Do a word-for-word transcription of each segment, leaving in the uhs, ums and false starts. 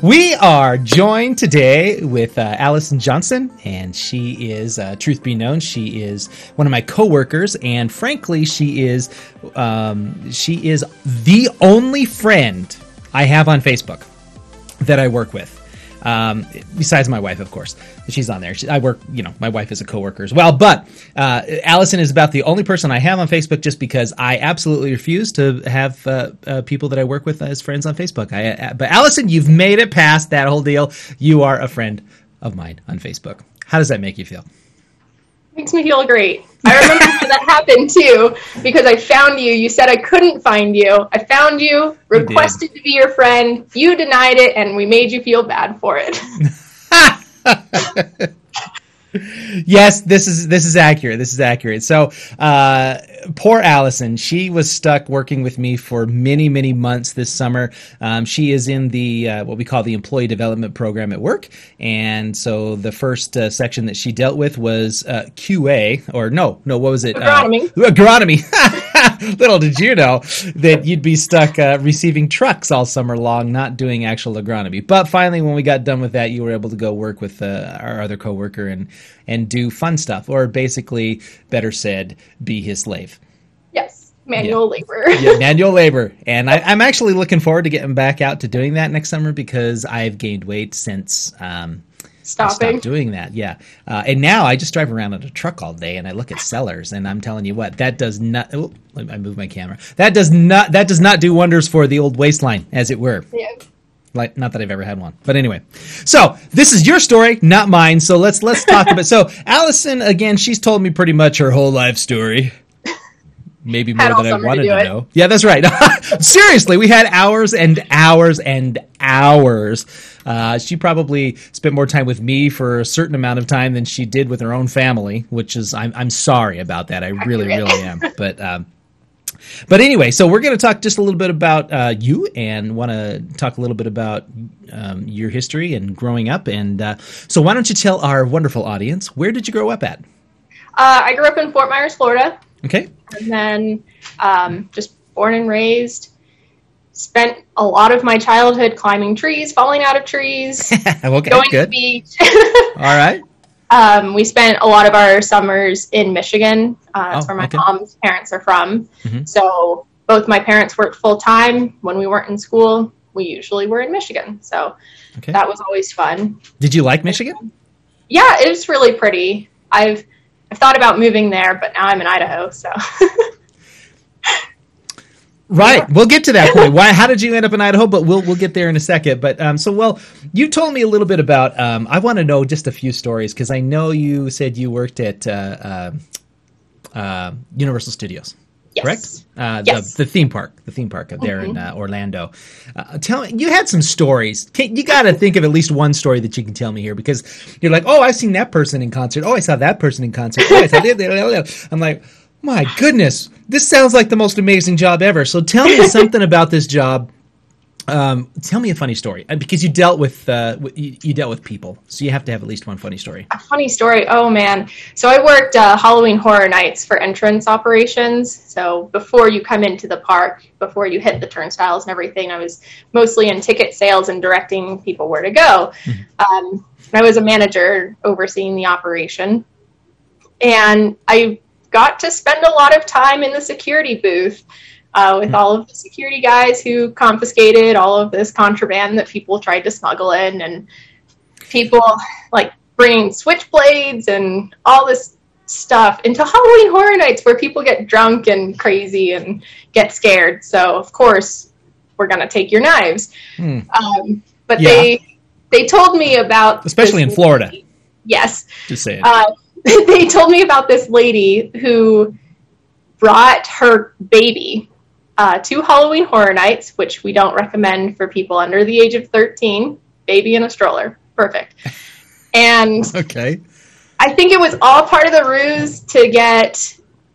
We are joined today with uh, Allison Johnson, and she is, uh, truth be known, she is one of my coworkers, and frankly, she is um, she is the only friend I have on Facebook that I work with. Um, besides my wife, of course, she's on there. She, I work, you know, my wife is a coworker as well. But uh, Allison is about the only person I have on Facebook, just because I absolutely refuse to have uh, uh, people that I work with as friends on Facebook. I, uh, but Allison, you've made it past that whole deal. You are a friend of mine on Facebook. How does that make you feel? Makes me feel great. I remember when that happened too, because I found you. You said I couldn't find you. I found you, requested to be your friend. You denied it, and we made you feel bad for it. Yes, this is this is accurate. This is accurate. So, uh, poor Allison, she was stuck working with me for many, many months this summer. Um, she is in the uh, what we call the employee development program at work, and so the first uh, section that she dealt with was uh, Q A, or no, no, what was it? Agronomy. Uh, agronomy. Little did you know that you'd be stuck uh, receiving trucks all summer long, not doing actual agronomy. But finally, when we got done with that, you were able to go work with uh, our other coworker and and do fun stuff, or basically, better said, be his slave. Yes, manual yeah. labor. Yeah, manual labor. And I, I'm actually looking forward to getting back out to doing that next summer, because I've gained weight since um, Stopping. I stopped doing that. Yeah, uh, and now I just drive around in a truck all day, and I look at sellers, and I'm telling you what, that does not. Oh, I moved my camera. That does not. That does not do wonders for the old waistline, as it were. Yeah. Like, not that I've ever had one, but anyway. So this is your story, not mine. So let's let's talk about. So Allison, again, she's told me pretty much her whole life story. Maybe more than I wanted to, to know. Yeah, that's right. Seriously, we had hours and hours and hours. Uh, she probably spent more time with me for a certain amount of time than she did with her own family, which is, I'm I'm sorry about that. I really, really am. But um, but anyway, so we're going to talk just a little bit about uh, you, and want to talk a little bit about um, your history and growing up. And uh, so why don't you tell our wonderful audience, where did you grow up at? Uh, I grew up in Fort Myers, Florida. Okay. And then um, just born and raised. Spent a lot of my childhood climbing trees, falling out of trees, okay, going good. to the beach. All right. Um, we spent a lot of our summers in Michigan. Uh, that's Oh, where my okay. mom's parents are from. Mhm. So both my parents worked full time. When we weren't in school, we usually were in Michigan. So Okay. that was always fun. Did you like Michigan? Yeah, it was really pretty. I've I've thought about moving there, but now I'm in Idaho. So Right. Yeah. We'll get to that point. Why? How did you end up in Idaho? But we'll we'll get there in a second. But um, so well, you told me a little bit about. Um, I want to know just a few stories, because I know you said you worked at uh, uh, uh, Universal Studios. yes. Correct? Uh, Yes. the, the theme park, the theme park there in Mhm. uh, Orlando. Uh, tell me, you had some stories. Can, you got to think of at least one story that you can tell me here, because you're like, oh, I've seen that person in concert. Oh, I saw that person in concert. Oh, I saw that. I'm like, my goodness, this sounds like the most amazing job ever. So tell me something about this job. Um, tell me a funny story, uh, because you dealt with uh, you, you dealt with people, so you have to have at least one funny story. A funny story. Oh man. So I worked uh, Halloween Horror Nights for entrance operations. So before you come into the park, before you hit the turnstiles and everything, I was mostly in ticket sales and directing people where to go. Um, I was a manager overseeing the operation, and I got to spend a lot of time in the security booth uh, with all of the security guys who confiscated all of this contraband that people tried to smuggle in, and people like bringing switchblades and all this stuff into Halloween Horror Nights, where people get drunk and crazy and get scared. So of course we're going to take your knives. Hmm. Um, but Yeah. they, they told me about, Especially in this Florida. lady. Yes. Just saying. Uh, they told me about this lady who brought her baby uh, to Halloween Horror Nights, which we don't recommend for people under the age of thirteen. Baby in a stroller. Perfect. And Okay. I think it was all part of the ruse to get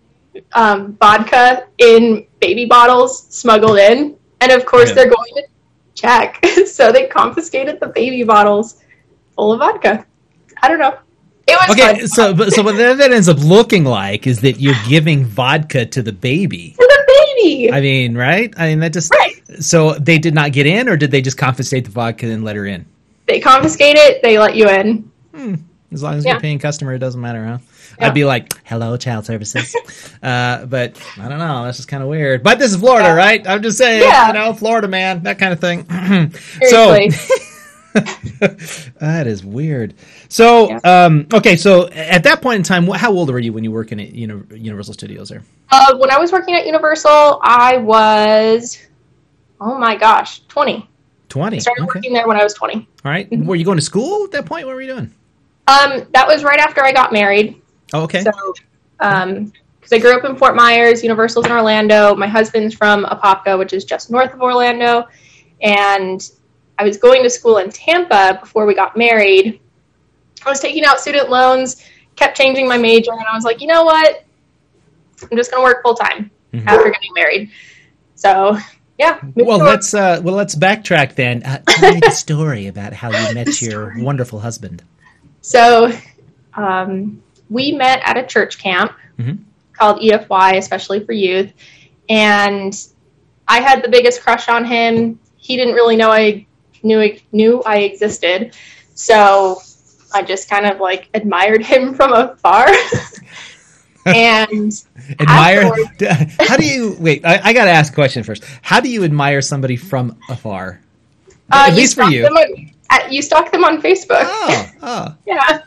um, vodka in baby bottles smuggled in. And of course, Yeah. they're going to check. So they confiscated the baby bottles full of vodka. I don't know. It was Okay, fun. so but- so what that that ends up looking like is that you're giving vodka to the baby. To the lady. I mean, right? I mean, that just Right. So they did not get in, or did they just confiscate the vodka and let her in? They confiscate it. They let you in. Hmm. As long as Yeah. you're a paying customer, it doesn't matter, huh? Yeah. I'd be like, "Hello, child services," uh, but I don't know. That's just kind of weird. But this is Florida, Yeah. right? I'm just saying, Yeah. you know, Florida man, that kind of thing. Seriously. So that is weird. So, Yeah. um, okay, so at that point in time, wh- how old were you when you were working at Uni- Universal Studios there? Uh, when I was working at Universal, I was, oh my gosh, twenty. twenty. I started Okay. working there when I was twenty. All right. Were you going to school at that point? What were you doing? Um, that was right after I got married. Oh, okay. So, um, because I grew up in Fort Myers, Universal's in Orlando. My husband's from Apopka, which is just north of Orlando. And I was going to school in Tampa before we got married. I was taking out student loans, kept changing my major, and I was like, you know what? I'm just going to work full time Mhm. after getting married. So, yeah. moved Well, to- let's uh, well let's backtrack then. Uh, tell me the story about how you met your Story. wonderful husband. So, um, we met at a church camp Mhm. called E F Y, especially for youth. And I had the biggest crush on him. He didn't really know I knew knew I existed. So I just kind of like admired him from afar. And Admire? afterwards- How do you wait? I, I got to ask a question first. How do you admire somebody from afar? uh, At least for stalk you. them on, uh, you stalk them on Facebook. Oh, oh. Yeah.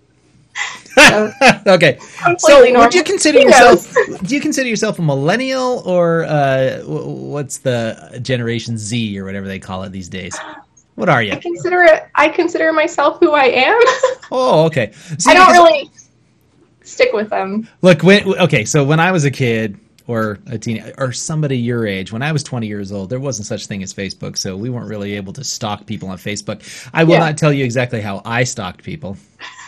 Okay. So, Completely normal. would you consider He yourself? knows. Do you consider yourself a millennial or uh, wh- what's the Generation Z or whatever they call it these days? What are you? I consider it. I consider myself who I am. Oh, okay. See, I don't because- really stick with them. Look, when okay, so when I was a kid or a teen or somebody your age, when I was twenty years old, there wasn't such thing as Facebook, so we weren't really able to stalk people on Facebook. I will Yeah. not tell you exactly how I stalked people.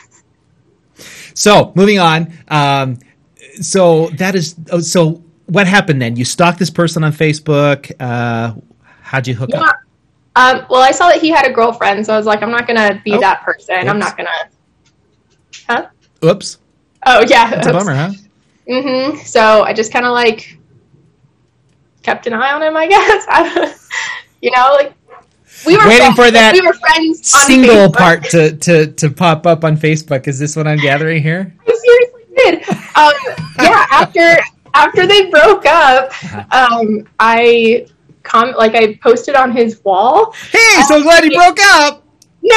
So, moving on. Um, so that is oh, so what happened then? You stalked this person on Facebook. Uh, how'd you hook Yeah. up? Um, well, I saw that he had a girlfriend, so I was like, I'm not gonna be Oh. that person. I'm Oops. not gonna. Huh? Oops. Oh yeah. That's a bummer, huh? Mm-hmm. So I just kind of like kept an eye on him, I guess. I don't, you know, like we were Waiting friends. for that We were friends on Single Facebook. part to, to, to pop up on Facebook. Is this what I'm gathering here? I seriously did. Um, yeah. After after they broke up, um, I com like I posted on his wall. Hey, so glad you broke up. No.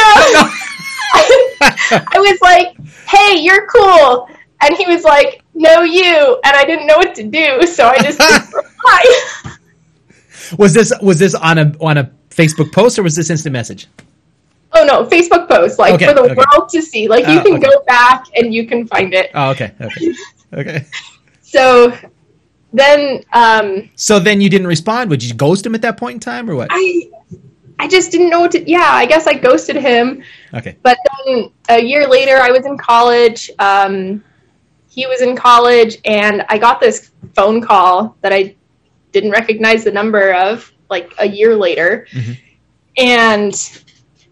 I was like, hey, you're cool. And he was like, no, you. And I didn't know what to do, so I just didn't reply. Was this was this on a on a Facebook post or was this instant message? Oh, no, Facebook post, like, Okay, for the okay. world to see. Like, you Oh, can okay. go back and you can find it. Oh, okay, okay, okay. So then um, So then you didn't respond. Would you ghost him at that point in time or what? I I just didn't know what to... Yeah, I guess I ghosted him. Okay. But then a year later, I was in college. Um, he was in college, and I got this phone call that I didn't recognize the number of, like, a year later. Mhm. And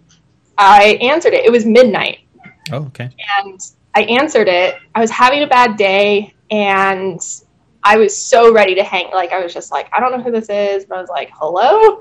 I answered it. It was midnight. Oh, okay. And I answered it. I was having a bad day, and I was so ready to hang. Like, I was just like, I don't know who this is, but I was like, hello?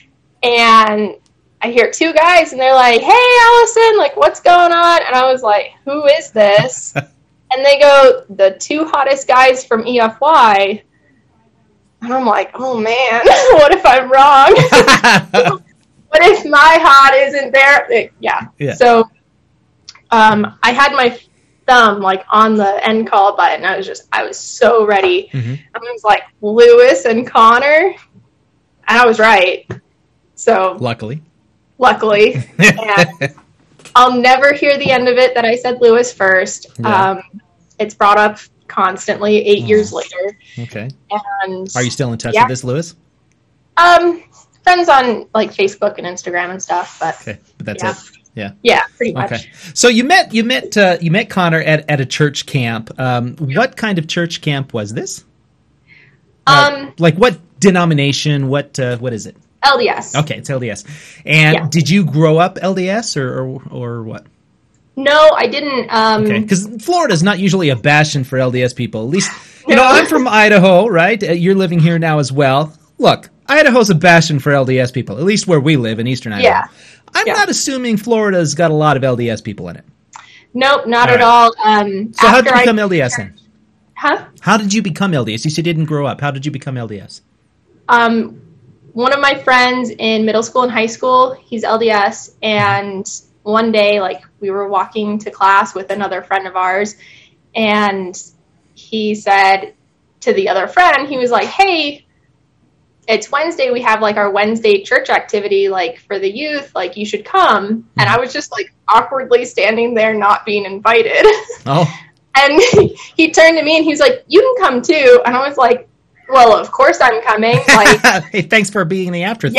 And I hear two guys, and they're like, hey, Allison, like, what's going on? And I was like, who is this? And they go, the two hottest guys from E F Y. And I'm like, oh, man, what if I'm wrong? What if my hot isn't there? It- yeah. Yeah. So um, I had my thumb like on the end call button. I was just, I was so ready. Mhm. I was like, Lewis and Connor. And I was right. So Luckily. luckily. And I'll never hear the end of it that I said Lewis first. Yeah. Um, it's brought up constantly eight Oh. years later. Okay. And Are you still in touch Yeah. with this, Lewis? um, friends on like Facebook and Instagram and stuff, but Okay, but that's yeah. it. Yeah. Yeah, pretty much. Okay. So you met you met uh, you met Connor at, at a church camp. Um, what kind of church camp was this? Uh, Um, like what denomination? What uh, what is it? L D S. Okay, it's L D S. And Yeah. did you grow up L D S or or, or what? No, I didn't. Um, Okay, because Florida is not usually a bastion for L D S people. At least You know, I'm from Idaho, right? Uh, You're living here now as well. Look, Idaho's a bastion for L D S people, at least where we live in eastern Idaho. Yeah. I'm Yeah. not assuming Florida's got a lot of L D S people in it. Nope, not All at right. all. Um, So how did after you become I- L D S then? Huh? How did you become L D S? You said you didn't grow up. How did you become L D S? Um, one of my friends in middle school and high school, he's L D S, and one day, like, we were walking to class with another friend of ours, and he said to the other friend, he was like, hey, it's Wednesday, we have, like, our Wednesday church activity, like, for the youth, like, you should come. And I was just, like, awkwardly standing there not being invited. Oh, And he turned to me and he was like, you can come too. And I was like, well, of course I'm coming. Like, hey, thanks for being the afterthought.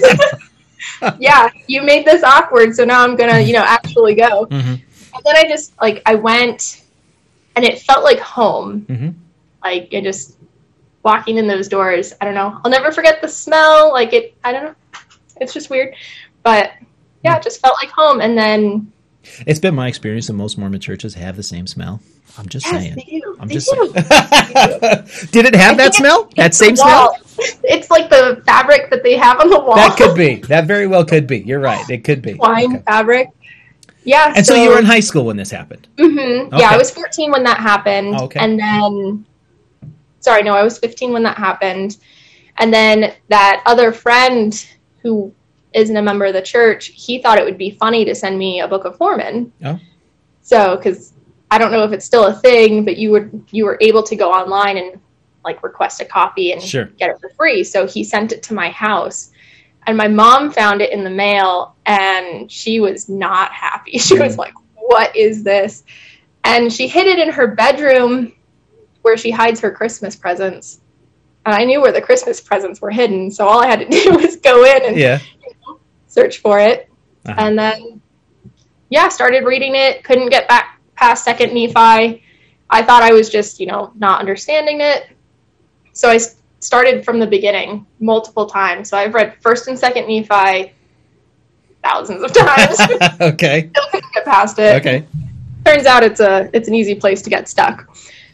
yeah. Yeah, you made this awkward, so now I'm going to, you know, actually go. Mm-hmm. And then I just, like, I went, and it felt like home. Mm-hmm. Like, I just, walking in those doors, I don't know. I'll never forget the smell. Like, it, I don't know. It's just weird. But, yeah, it just felt like home. And then... It's been my experience that most Mormon churches have the same smell. I'm just Yes, saying. they do. I'm They just do. saying. Did it have I that think smell? it's That the same smell? wall. It's like the fabric that they have on the wall. That could be. That very well could be. You're right. It could be. Wine Okay. fabric. Yeah. And so, you were in high school when this happened. Mm-hmm. Okay. Yeah, I was fourteen when that happened. Oh, okay. And then, sorry, no, I was fifteen when that happened. And then that other friend who isn't a member of the church, he thought it would be funny to send me a Book of Mormon. Oh. So, because I don't know if it's still a thing, but you would you were able to go online and like request a copy and Sure. get it for free. So he sent it to my house, and my mom found it in the mail, and she was not happy. She was like, "What is this?" And she hid it in her bedroom, where she hides her Christmas presents. And I knew where the Christmas presents were hidden, so all I had to do was go in and Yeah. search for it. Uh-huh. And then, yeah, started reading it. Couldn't get back past Second Nephi. I thought I was just, you know, not understanding it. So I s- started from the beginning multiple times. So I've read First and Second Nephi thousands of times. Okay. Still couldn't get past it. Okay. Turns out it's a it's an easy place to get stuck.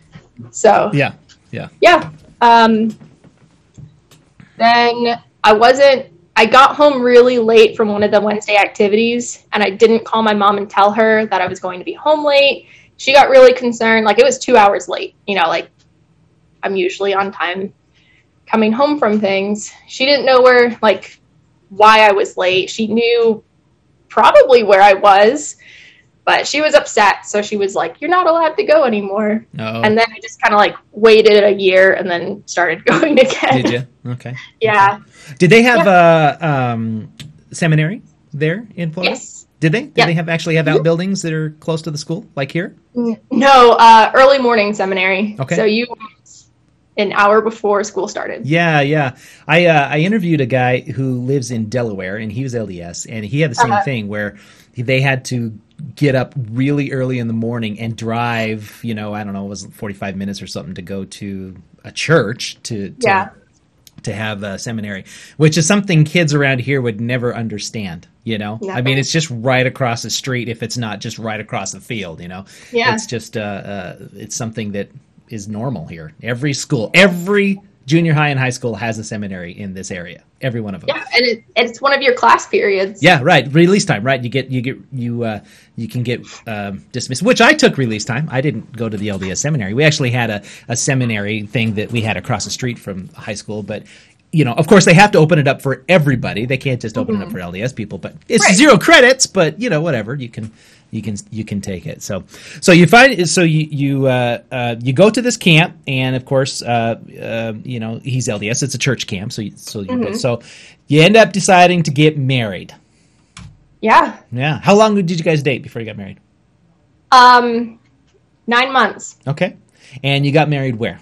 So Yeah. Yeah. yeah. Um, then I wasn't, I got home really late from one of the Wednesday activities, and I didn't call my mom and tell her that I was going to be home late. She got really concerned. Like, it was two hours late. You know, like, I'm usually on time coming home from things. She didn't know where, like, why I was late. She knew probably where I was, but she was upset. So she was like, you're not allowed to go anymore. No. And then I just kind of like waited a year and then started going again. Did you? Okay. Yeah. Did they have a um, seminary there in Florida? Yes. Did they? Did Yeah. they have actually have outbuildings that are close to the school, like here? No, uh, early morning seminary. Okay. So you an hour before school started. Yeah, yeah. I uh, I interviewed a guy who lives in Delaware, and he was L D S, and he had the same Uh-huh. thing where they had to get up really early in the morning and drive, you know, I don't know, it was forty-five minutes or something to go to a church to to, Yeah. to have a seminary, which is something kids around here would never understand, you know? I mean, Never. it's just right across the street if it's not just right across the field, you know? Yeah. It's just, uh, uh, it's something that is normal here. Every school, every junior high and high school has a seminary in this area. Every one of them. Yeah, and it, it's one of your class periods. Yeah, right. Release time, right? You get, you get, you, uh, you can get um, dismissed. Which I took release time. I didn't go to the L D S seminary. We actually had a, a seminary thing that we had across the street from high school, but. You know, of course, they have to open it up for everybody. They can't just open it up for L D S people. But it's Right. zero credits. But you know, whatever you can, you can, you can take it. So, so you find, so you you uh, uh, you go to this camp, and of course, uh, uh, you know, he's L D S. It's a church camp. So, you, so you Mhm. so you end up deciding to get married. Yeah. Yeah. How long did you guys date before you got married? Um, nine months. Okay. And you got married where?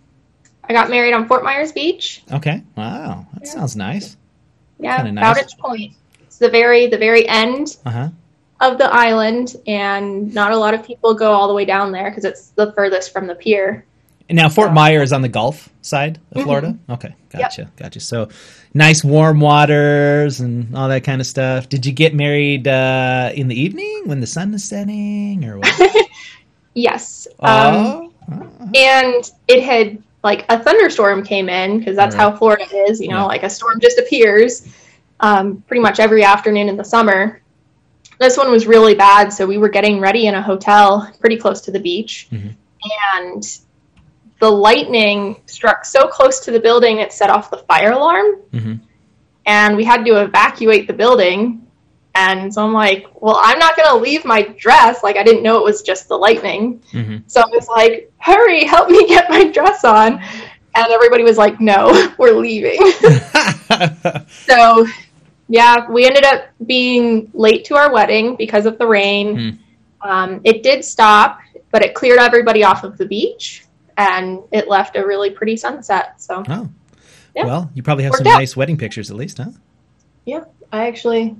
I got married on Fort Myers Beach. Okay. Wow, that sounds nice. Yeah, Kinda nice. Bowditch Point. It's the very the very end Uh huh. of the island, and not a lot of people go all the way down there because it's the furthest from the pier. And now Fort Yeah. Myers is on the Gulf side of Mhm. Florida. Okay, gotcha, gotcha. So nice warm waters and all that kind of stuff. Did you get married uh, in the evening when the sun is setting, or what? Yes. Um, Oh, Uh-huh. And it had, like, a thunderstorm came in, because that's right. how Florida is, you know, yeah. like a storm just appears um, pretty much every afternoon in the summer. This one was really bad, so we were getting ready in a hotel pretty close to the beach. Mm-hmm. And the lightning struck so close to the building, it set off the fire alarm. Mm-hmm. And we had to evacuate the building. And so I'm like, well, I'm not going to leave my dress. Like, I didn't know it was just the lightning. Mm-hmm. So I was like, hurry, help me get my dress on. And everybody was like, no, we're leaving. So, yeah, we ended up being late to our wedding because of the rain. Mm. Um, it did stop, but it cleared everybody off of the beach. And it left a really pretty sunset. So, oh, yeah. Well, you probably have Worked some out. nice wedding pictures at least, huh? Yeah, I actually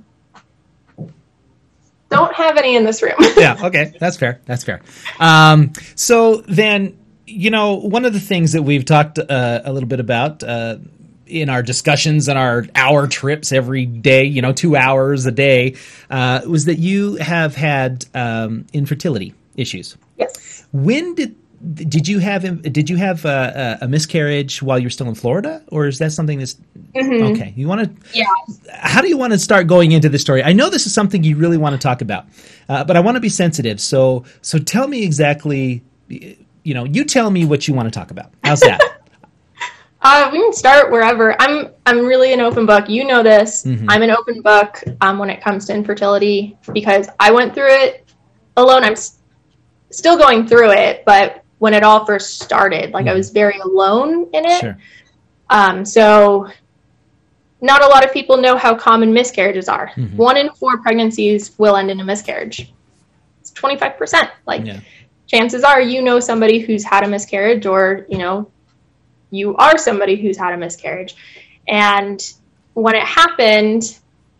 don't have any in this room. Yeah, okay, that's fair. That's fair. Um, so then, you know, one of the things that we've talked uh, a little bit about uh, in our discussions and our hour trips every day, you know, two hours a day, uh, was that you have had um, infertility issues. Yes. When did Did you have did you have a, a miscarriage while you were still in Florida, or is that something that's mm-hmm. okay? You want to? Yeah. How do you want to start going into this story? I know this is something you really want to talk about, uh, but I want to be sensitive. So so tell me exactly. You know, you tell me what you want to talk about. How's that? uh, we can start wherever. I'm I'm really an open book. You know this. Mm-hmm. I'm an open book um, when it comes to infertility because I went through it alone. I'm s- still going through it, but when it all first started, like mm-hmm. I was very alone in it. Sure. Um, so not a lot of people know how common miscarriages are. Mm-hmm. One in four pregnancies will end in a miscarriage. It's twenty-five percent. Like yeah. chances are, you know, somebody who's had a miscarriage, or, you know, you are somebody who's had a miscarriage. And when it happened,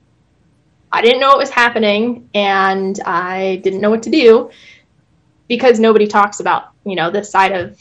I didn't know it was happening, and I didn't know what to do. Because nobody talks about, you know, this side of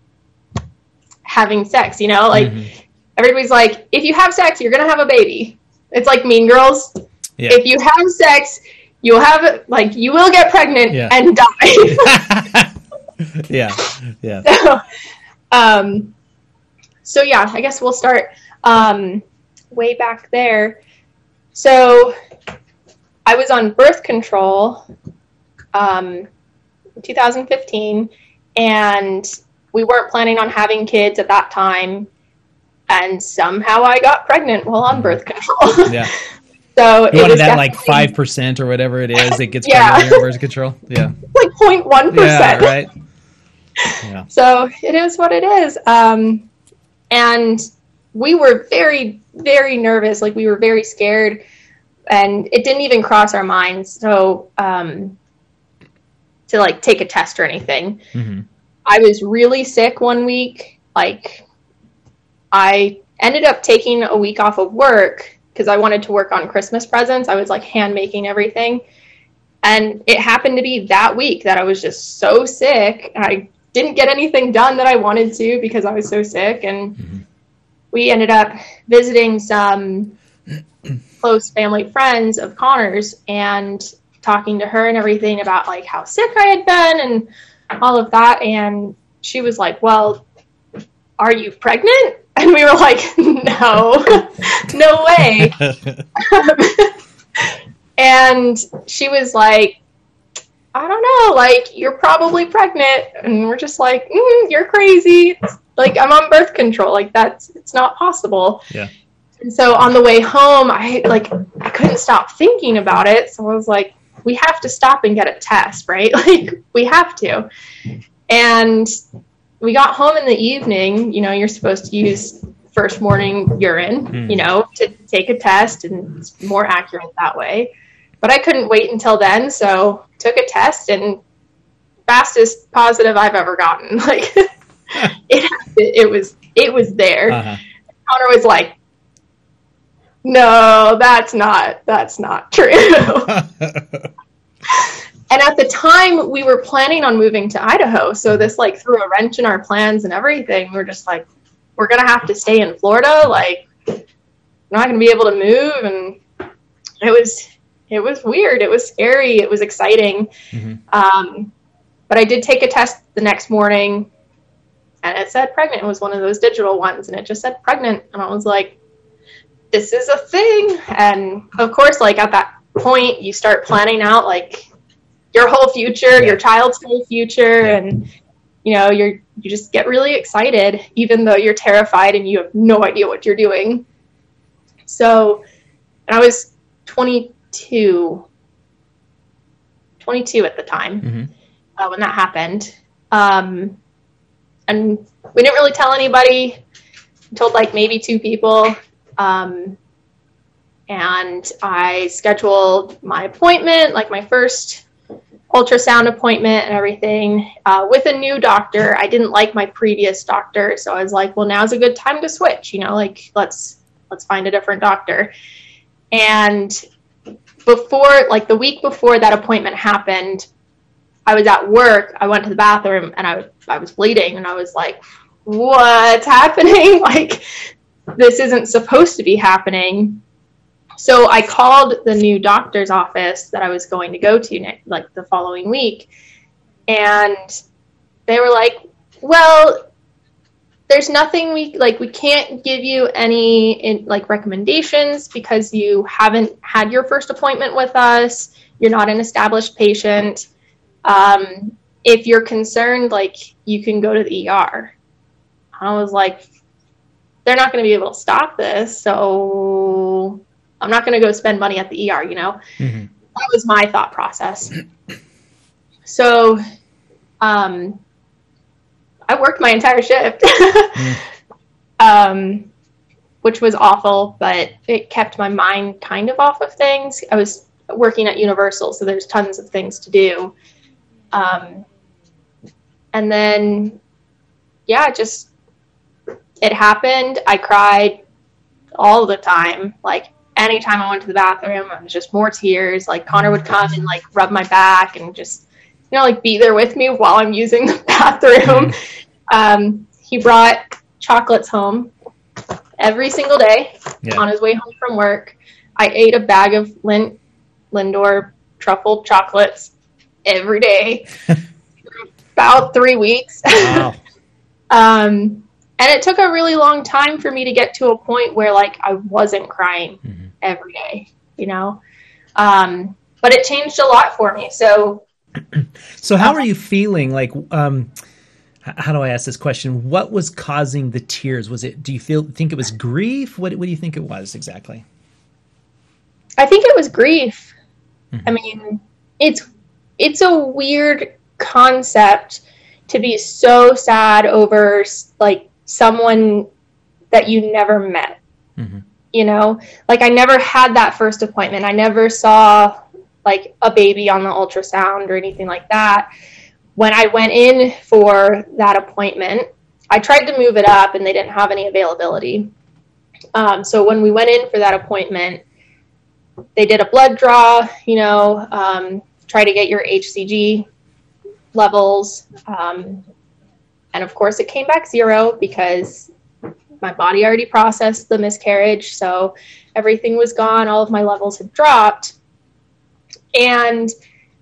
having sex, you know, like mm-hmm. everybody's like, if you have sex, you're going to have a baby. It's like Mean Girls. Yeah. If you have sex, you'll have, like, you will get pregnant yeah. and die. yeah. Yeah. So, um, so yeah, I guess we'll start, um, way back there. So I was on birth control, um, two thousand fifteen, and we weren't planning on having kids at that time, and somehow I got pregnant while on birth control. Yeah. So you it wanted was that like five percent or whatever it is that gets yeah. pregnant on birth control. Yeah. Like zero point one percent. Yeah, right. Yeah. So it is what it is. Um, and we were very, very nervous. Like, we were very scared, and it didn't even cross our minds. So, um, to like take a test or anything. Mm-hmm. I was really sick one week. Like, I ended up taking a week off of work because I wanted to work on Christmas presents. I was like hand making everything. And it happened to be that week that I was just so sick. I didn't get anything done that I wanted to because I was so sick. And mm-hmm. we ended up visiting some close family friends of Connor's and talking to her and everything about like how sick I had been and all of that. And she was like, well, are you pregnant? And we were like, no, no way. And she was like, I don't know, like, you're probably pregnant. And we're just like, mm, you're crazy. Like, I'm on birth control. Like, that's, it's not possible. Yeah. And so on the way home, I like, I couldn't stop thinking about it. So I was like, we have to stop and get a test, right? Like, we have to. And we got home in the evening. You know, you're supposed to use first morning urine, mm. you know, to take a test, and it's more accurate that way. But I couldn't wait until then, so took a test, and fastest positive I've ever gotten. Like, it, it was, it was there. Uh-huh. Connor was like, no, that's not, that's not true. And at the time, we were planning on moving to Idaho, so this, like, threw a wrench in our plans and everything. We were just like, we're going to have to stay in Florida, like, we're not going to be able to move, and it was, it was weird, it was scary, it was exciting. Mm-hmm. Um, but I did take a test the next morning, and it said pregnant. It was one of those digital ones, and it just said pregnant. And I was like, this is a thing. And of course, like at that point, you start planning out like your whole future, your child's whole future, and you know, you're you just get really excited, even though you're terrified and you have no idea what you're doing. So, and I was twenty-two, twenty-two at the time mm-hmm. uh, when that happened. Um, and we didn't really tell anybody. We told like maybe two people. Um, and I scheduled my appointment, like my first ultrasound appointment and everything, uh, with a new doctor. I didn't like my previous doctor, so I was like, well, now's a good time to switch, you know, like let's let's find a different doctor. And before, like the week before that appointment happened, I was at work. I went to the bathroom and I, I was bleeding, and I was like, what's happening? Like, this isn't supposed to be happening. So I called the new doctor's office that I was going to go to like the following week. And they were like, well, there's nothing we like, we can't give you any in, like recommendations because you haven't had your first appointment with us. You're not an established patient. Um, if you're concerned, like you can go to the E R. I was like, they're not going to be able to stop this. So I'm not going to go spend money at the E R, you know? Mm-hmm. That was my thought process. So, um, I worked my entire shift, mm. um, which was awful, but it kept my mind kind of off of things. I was working at Universal, so there's tons of things to do. Um, and then, yeah, just, it happened. I cried all the time. Like, anytime I went to the bathroom, it was just more tears. Like, Connor would come and, like, rub my back and just, you know, like, be there with me while I'm using the bathroom. Um, he brought chocolates home every single day yeah. on his way home from work. I ate a bag of Lind- Lindor truffle chocolates every day for about three weeks. Wow. um, and it took a really long time for me to get to a point where, like, I wasn't crying mm-hmm. every day, you know? Um, but it changed a lot for me. So, so how are you feeling? Like, um, how do I ask this question? What was causing the tears? Was it, do you feel, think it was grief? What, what do you think it was exactly? I think it was grief. Mm-hmm. I mean, it's, it's a weird concept to be so sad over, like, someone that you never met, mm-hmm. you know, like I never had that first appointment. I never saw like a baby on the ultrasound or anything like that. When I went in for that appointment, I tried to move it up and they didn't have any availability. Um, so when we went in for that appointment, they did a blood draw, you know, um, try to get your H C G levels. Um, and of course it came back zero because my body already processed the miscarriage. So everything was gone. All of my levels had dropped. And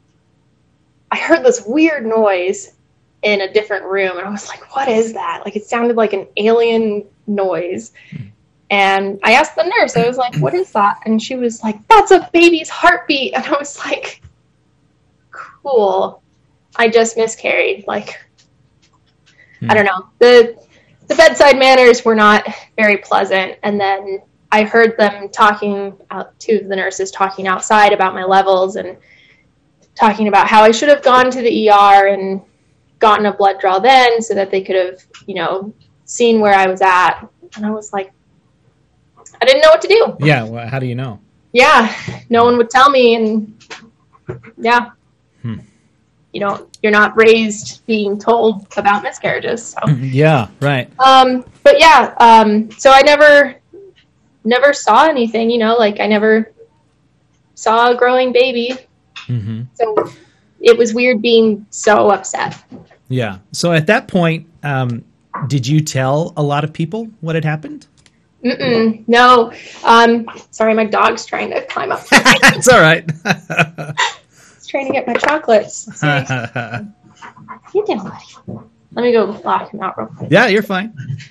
I heard this weird noise in a different room. And I was like, what is that? Like, it sounded like an alien noise. And I asked the nurse, I was like, what is that? And she was like, that's a baby's heartbeat. And I was like, cool. I just miscarried. Like, hmm. I don't know. The, the bedside manners were not very pleasant. And then I heard them talking out, two of the nurses talking outside about my levels and talking about how I should have gone to the E R and gotten a blood draw then so that they could have, you know, seen where I was at. And I was like, I didn't know what to do. Yeah. Well, how do you know? Yeah. No one would tell me. And yeah, hmm. you know, you're not raised being told about miscarriages. So. Yeah. Right. Um, but yeah. Um, so I never, never saw anything, you know, like I never saw a growing baby. Mm-hmm. So it was weird being so upset. Yeah. So at that point, um, did you tell a lot of people what had happened? Mm-mm, no. Um, sorry, my dog's trying to climb up. It's all right. He's trying to get my chocolates. You doing, buddy? Let me go lock him out real quick. Yeah, you're fine.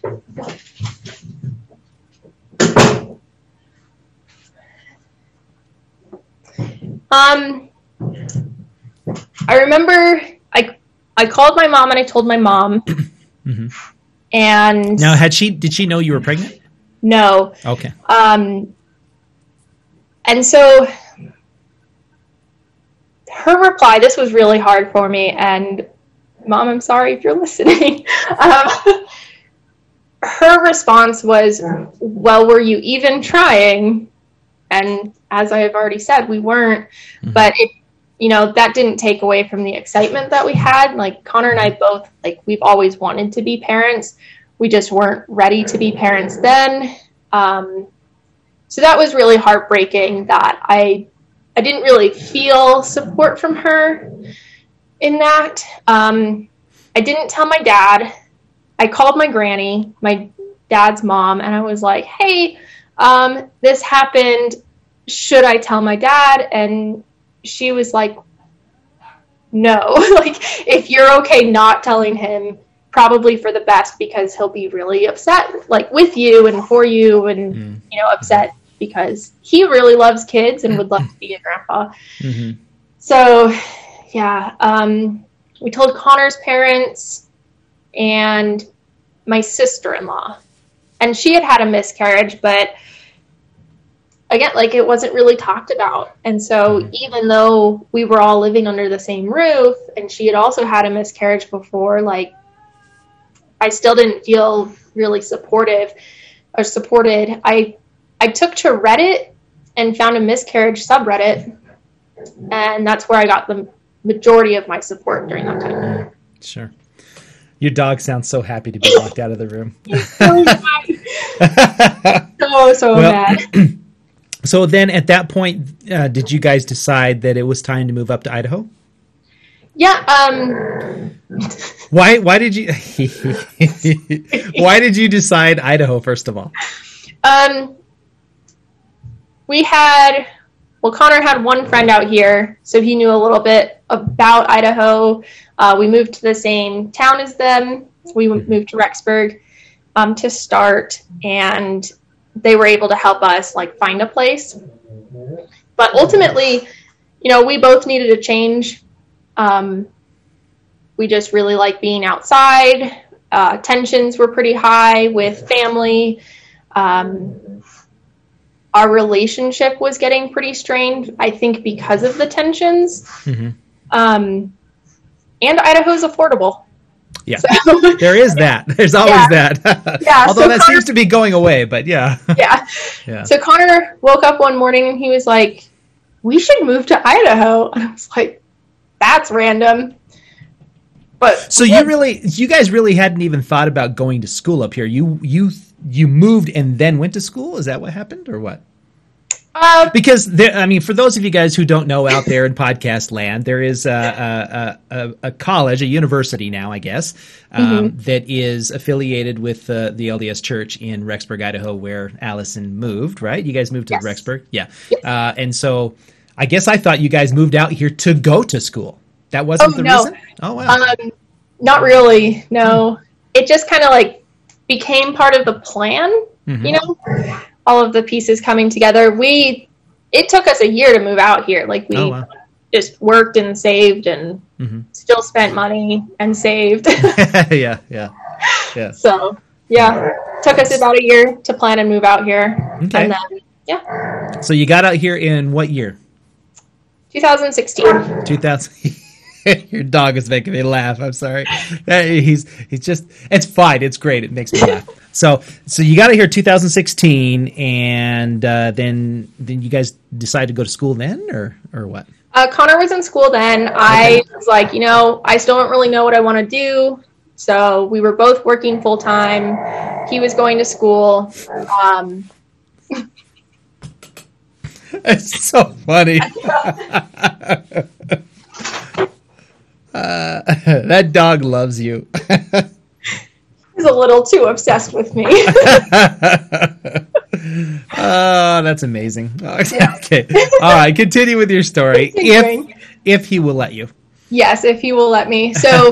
Um, I remember I I called my mom and I told my mom. Mm-hmm. And now, had she did she know you were pregnant? No. Okay. Um, and so her reply, this was really hard for me, and Mom, I'm sorry if you're listening. um, her response was, well, were you even trying? And as I have already said, we weren't. Mm-hmm. But it, you know, that didn't take away from the excitement that we had. Like Connor and I both, like we've always wanted to be parents. We just weren't ready to be parents then. Um, so that was really heartbreaking that I, I didn't really feel support from her in that. Um, I didn't tell my dad. I called my granny, my dad's mom, and I was like, hey, um, this happened. Should I tell my dad? And she was like, no, like if you're okay not telling him, probably for the best, because he'll be really upset, like with you and for you, and mm. you know, upset because he really loves kids and would love to be a grandpa. Mm-hmm. So, yeah, um, we told Connor's parents and my sister-in-law, and she had had a miscarriage, but again, like it wasn't really talked about. And so mm-hmm. even though we were all living under the same roof and she had also had a miscarriage before, like I still didn't feel really supportive or supported. I I took to Reddit and found a miscarriage subreddit, and that's where I got the majority of my support during that time. Sure. Your dog sounds so happy to be locked out of the room. so mad. so, so well, mad. So then at that point, uh, did you guys decide that it was time to move up to Idaho? Yeah. Um, why Why did you Why did you decide Idaho, first of all? Um, we had, well, Connor had one friend out here, so he knew a little bit about Idaho. Uh, we moved to the same town as them. We moved to Rexburg um, to start, and they were able to help us like find a place. But ultimately, you know, we both needed a change. Um, we just really like being outside. Uh, tensions were pretty high with family. Um, our relationship was getting pretty strained, I think, because of the tensions. Mm-hmm. Um, and Idaho's affordable. Yeah, so, there is that. There's always yeah. that. Yeah. Although so that Connor, seems to be going away, but yeah. yeah. Yeah. So Connor woke up one morning and he was like, we should move to Idaho. And I was like, that's random. But so you really, you guys really hadn't even thought about going to school up here. You, you, you moved and then went to school. Is that what happened or what? Uh, because there, I mean, for those of you guys who don't know out there in podcast land, there is a, a, a, a college, a university now, I guess, um, mm-hmm. that is affiliated with uh, the L D S Church in Rexburg, Idaho, where Allison moved, right? You guys moved to yes. Rexburg? Yeah. Yes. Uh, and so I guess I thought you guys moved out here to go to school. That wasn't oh, the no. reason? Oh, wow. Um, not really, no. It just kind of like became part of the plan, mm-hmm. you know? All of the pieces coming together. We, it took us a year to move out here. Like we oh, wow. just worked and saved and mm-hmm. still spent money and saved. yeah, yeah, yeah. So yeah, took us about a year to plan and move out here. Okay. And then, yeah. So you got out here in what year? twenty sixteen. two thousand. Your dog is making me laugh. I'm sorry. He's he's just. It's fine. It's great. It makes me laugh. So so you got to hear two thousand sixteen, and uh, then then you guys decide to go to school then, or or what? Uh, Connor was in school then. I okay. was like, you know, I still don't really know what I want to do. So we were both working full time. He was going to school. Um, it's so funny. Uh, that dog loves you. He's a little too obsessed with me. Oh, that's amazing. Okay. All right, continue with your story. if if he will let you. Yes, if he will let me. So,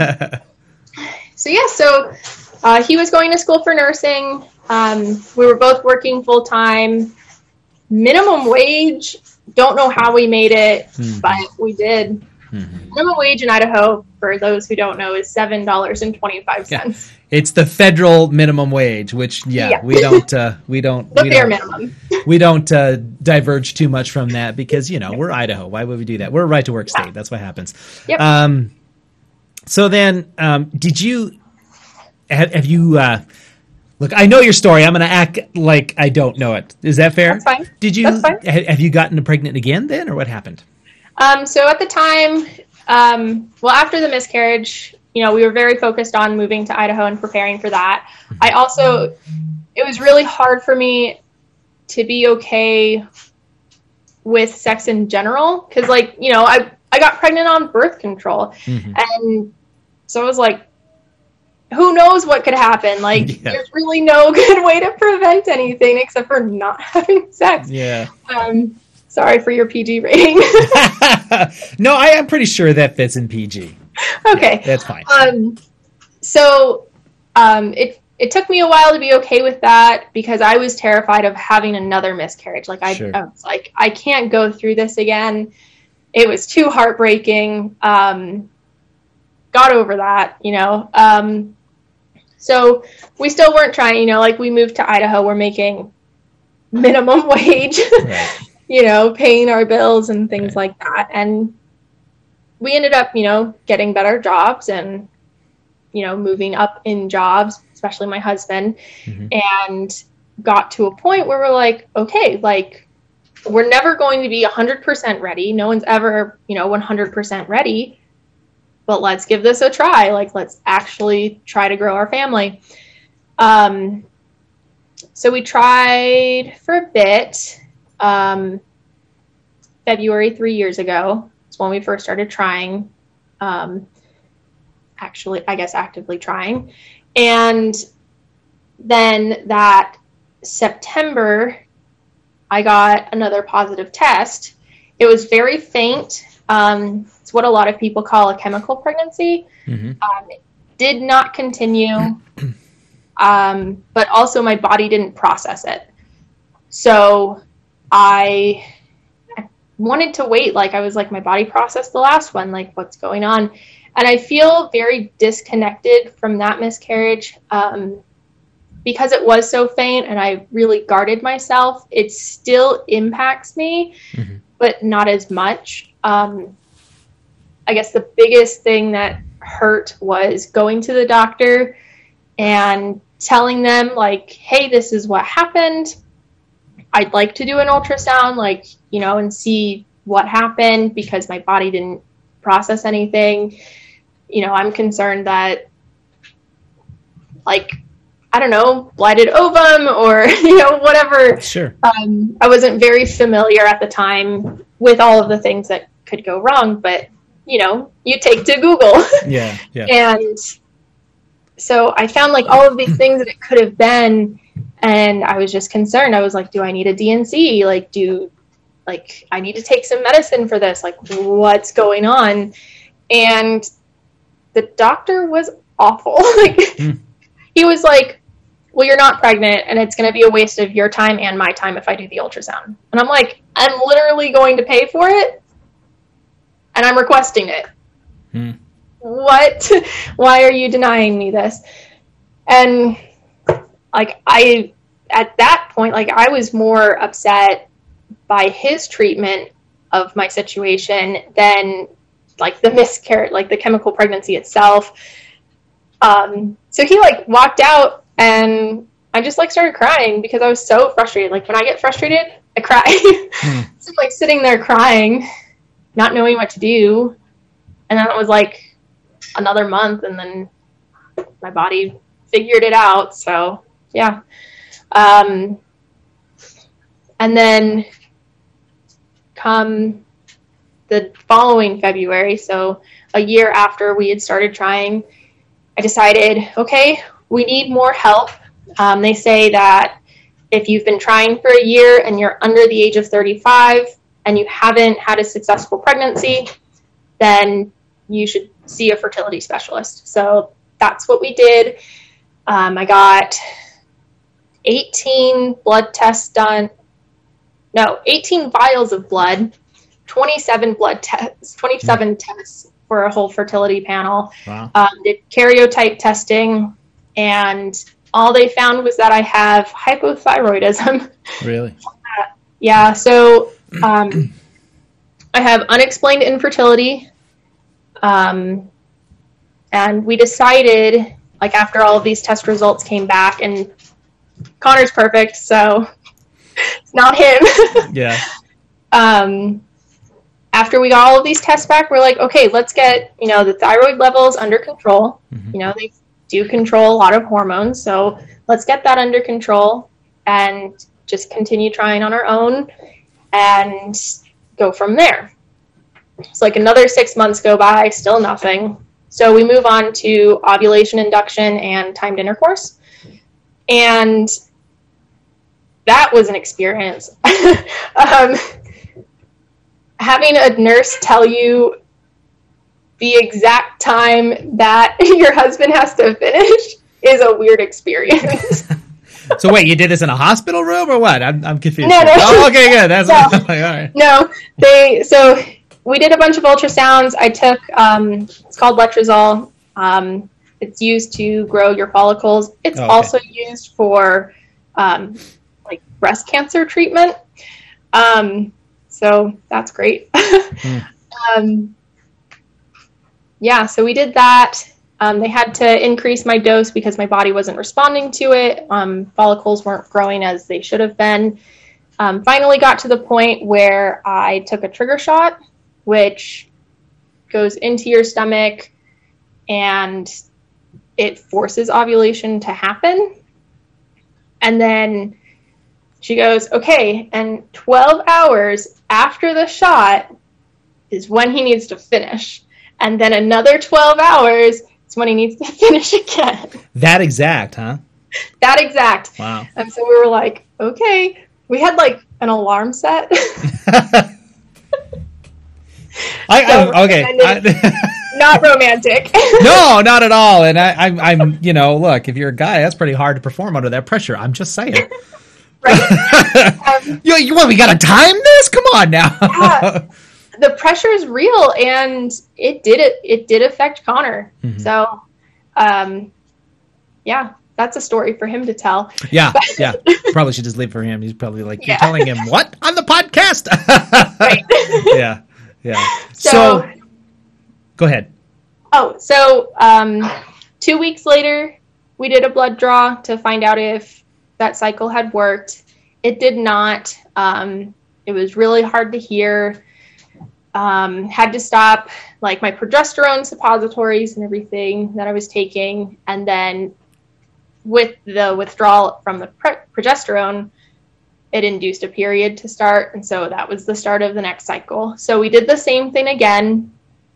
so yeah, so uh, he was going to school for nursing. Um, we were both working full time, minimum wage. Don't know how we made it, mm-hmm. but we did. Mm-hmm. Minimum wage in Idaho, for those who don't know, is seven dollars and twenty-five cents. Yeah. It's the federal minimum wage, which yeah, yeah. we don't uh, we don't the we bare don't, minimum. we don't uh, diverge too much from that because you know we're Idaho. Why would we do that? We're a right to work state. That's what happens. Yep. Um, so then, um, did you have, have you? Uh, look, I know your story. I'm going to act like I don't know it. Is that fair? That's fine. Did you? That's fine. Have you gotten pregnant again then, or what happened? Um, so at the time, um, well, after the miscarriage, you know, we were very focused on moving to Idaho and preparing for that. I also, it was really hard for me to be okay with sex in general. Cause like, you know, I, I got pregnant on birth control. Mm-hmm. And so I was like, who knows what could happen? Like yeah. there's really no good way to prevent anything except for not having sex. Yeah. Um, sorry for your P G rating. No, I am pretty sure that fits in P G. Okay. Yeah, that's fine. Um, so um, it it took me a while to be okay with that because I was terrified of having another miscarriage. Like I, sure. I was like, I can't go through this again. It was too heartbreaking. Um, got over that, you know. Um, so we still weren't trying, you know, like we moved to Idaho. We're making minimum wage, right. you know, paying our bills and things right. like that. And we ended up, you know, getting better jobs and, you know, moving up in jobs, especially my husband, mm-hmm. and got to a point where we're like, okay, like, we're never going to be one hundred percent ready. No one's ever, you know, one hundred percent ready, but let's give this a try. Like, let's actually try to grow our family. Um, so we tried for a bit, um, February, three years ago. When we first started trying, um, actually, I guess actively trying. And then that September, I got another positive test. It was very faint. Um, it's what a lot of people call a chemical pregnancy. Mm-hmm. Um, it did not continue, um, but also my body didn't process it. So I... wanted to wait. Like I was like, my body processed the last one, like what's going on? And I feel very disconnected from that miscarriage um, because it was so faint and I really guarded myself. It still impacts me, mm-hmm. but not as much. Um, I guess the biggest thing that hurt was going to the doctor and telling them like, hey, this is what happened. I'd like to do an ultrasound, like, you know, and see what happened because my body didn't process anything. You know, I'm concerned that, like, I don't know, blighted ovum or, you know, whatever. Sure. Um, I wasn't very familiar at the time with all of the things that could go wrong, but, you know, you take to Google. Yeah, yeah. And so I found, like, all of these things that it could have been. And I was just concerned. I was like, do I need a D N C? Like, do, like, I need to take some medicine for this? Like, what's going on? And the doctor was awful. Like, mm. he was like, well, you're not pregnant, and it's going to be a waste of your time and my time if I do the ultrasound. And I'm like, I'm literally going to pay for it, and I'm requesting it. Mm. What? Why are you denying me this? And, like, I... at that point, like, I was more upset by his treatment of my situation than, like, the miscarriage, like, the chemical pregnancy itself. Um, so he, like, walked out, and I just, like, started crying because I was so frustrated. Like, when I get frustrated, I cry. Mm. So I'm, like, sitting there crying, not knowing what to do. And then it was, like, another month, and then my body figured it out. So, yeah. Um, and then come the following February, so a year after we had started trying, I decided, okay, we need more help. Um, they say that if you've been trying for a year and you're under the age of thirty-five and you haven't had a successful pregnancy, then you should see a fertility specialist. So that's what we did. Um, I got eighteen blood tests done. No, eighteen vials of blood, twenty-seven blood tests, twenty-seven mm. tests for a whole fertility panel. Wow. Um, did karyotype testing, and all they found was that I have hypothyroidism. Really? uh, yeah. So um, I have unexplained infertility. Um, and we decided, like, after all of these test results came back, and Connor's perfect, so it's not him. Yeah. Um, after we got all of these tests back, we're like, okay, let's get, you know, the thyroid levels under control. Mm-hmm. You know, they do control a lot of hormones, so let's get that under control and just continue trying on our own and go from there. It's like another six months go by, still nothing. So we move on to ovulation induction and timed intercourse. And that was an experience. um, having a nurse tell you the exact time that your husband has to finish is a weird experience. So wait, you did this in a hospital room or what? I'm I'm confused. No, no. Oh, okay, good. That's no. like, all right. No, they so we did a bunch of ultrasounds. I took um, it's called letrozole. Um, it's used to grow your follicles. It's oh, okay. also used for um, like breast cancer treatment. Um, so that's great. mm. um, yeah, so we did that. Um, they had to increase my dose because my body wasn't responding to it. Um, follicles weren't growing as they should have been. Um, finally got to the point where I took a trigger shot, which goes into your stomach and it forces ovulation to happen. And then she goes, okay, and twelve hours after the shot is when he needs to finish. And then another twelve hours is when he needs to finish again. That exact, huh? That exact. Wow. And so we were like, okay. We had like an alarm set. I, I okay. I, not romantic. No, not at all. And I, I, I'm, you know, look, if you're a guy, that's pretty hard to perform under that pressure. I'm just saying. Right. Um, you, you what? We gotta time this? Come on now. Yeah, the pressure is real, and it did it. It did affect Connor. Mm-hmm. So, um, yeah. That's a story for him to tell. Yeah, yeah. Probably should just leave for him. He's probably like, you're yeah. telling him what on the podcast? Right. Yeah, yeah. So, so, go ahead. Oh, so um, two weeks later, we did a blood draw to find out if that cycle had worked. It did not. Um, it was really hard to hear. Um, had to stop like my progesterone suppositories and everything that I was taking, and then with the withdrawal from the pre- progesterone, it induced a period to start. And so that was the start of the next cycle. So we did the same thing again.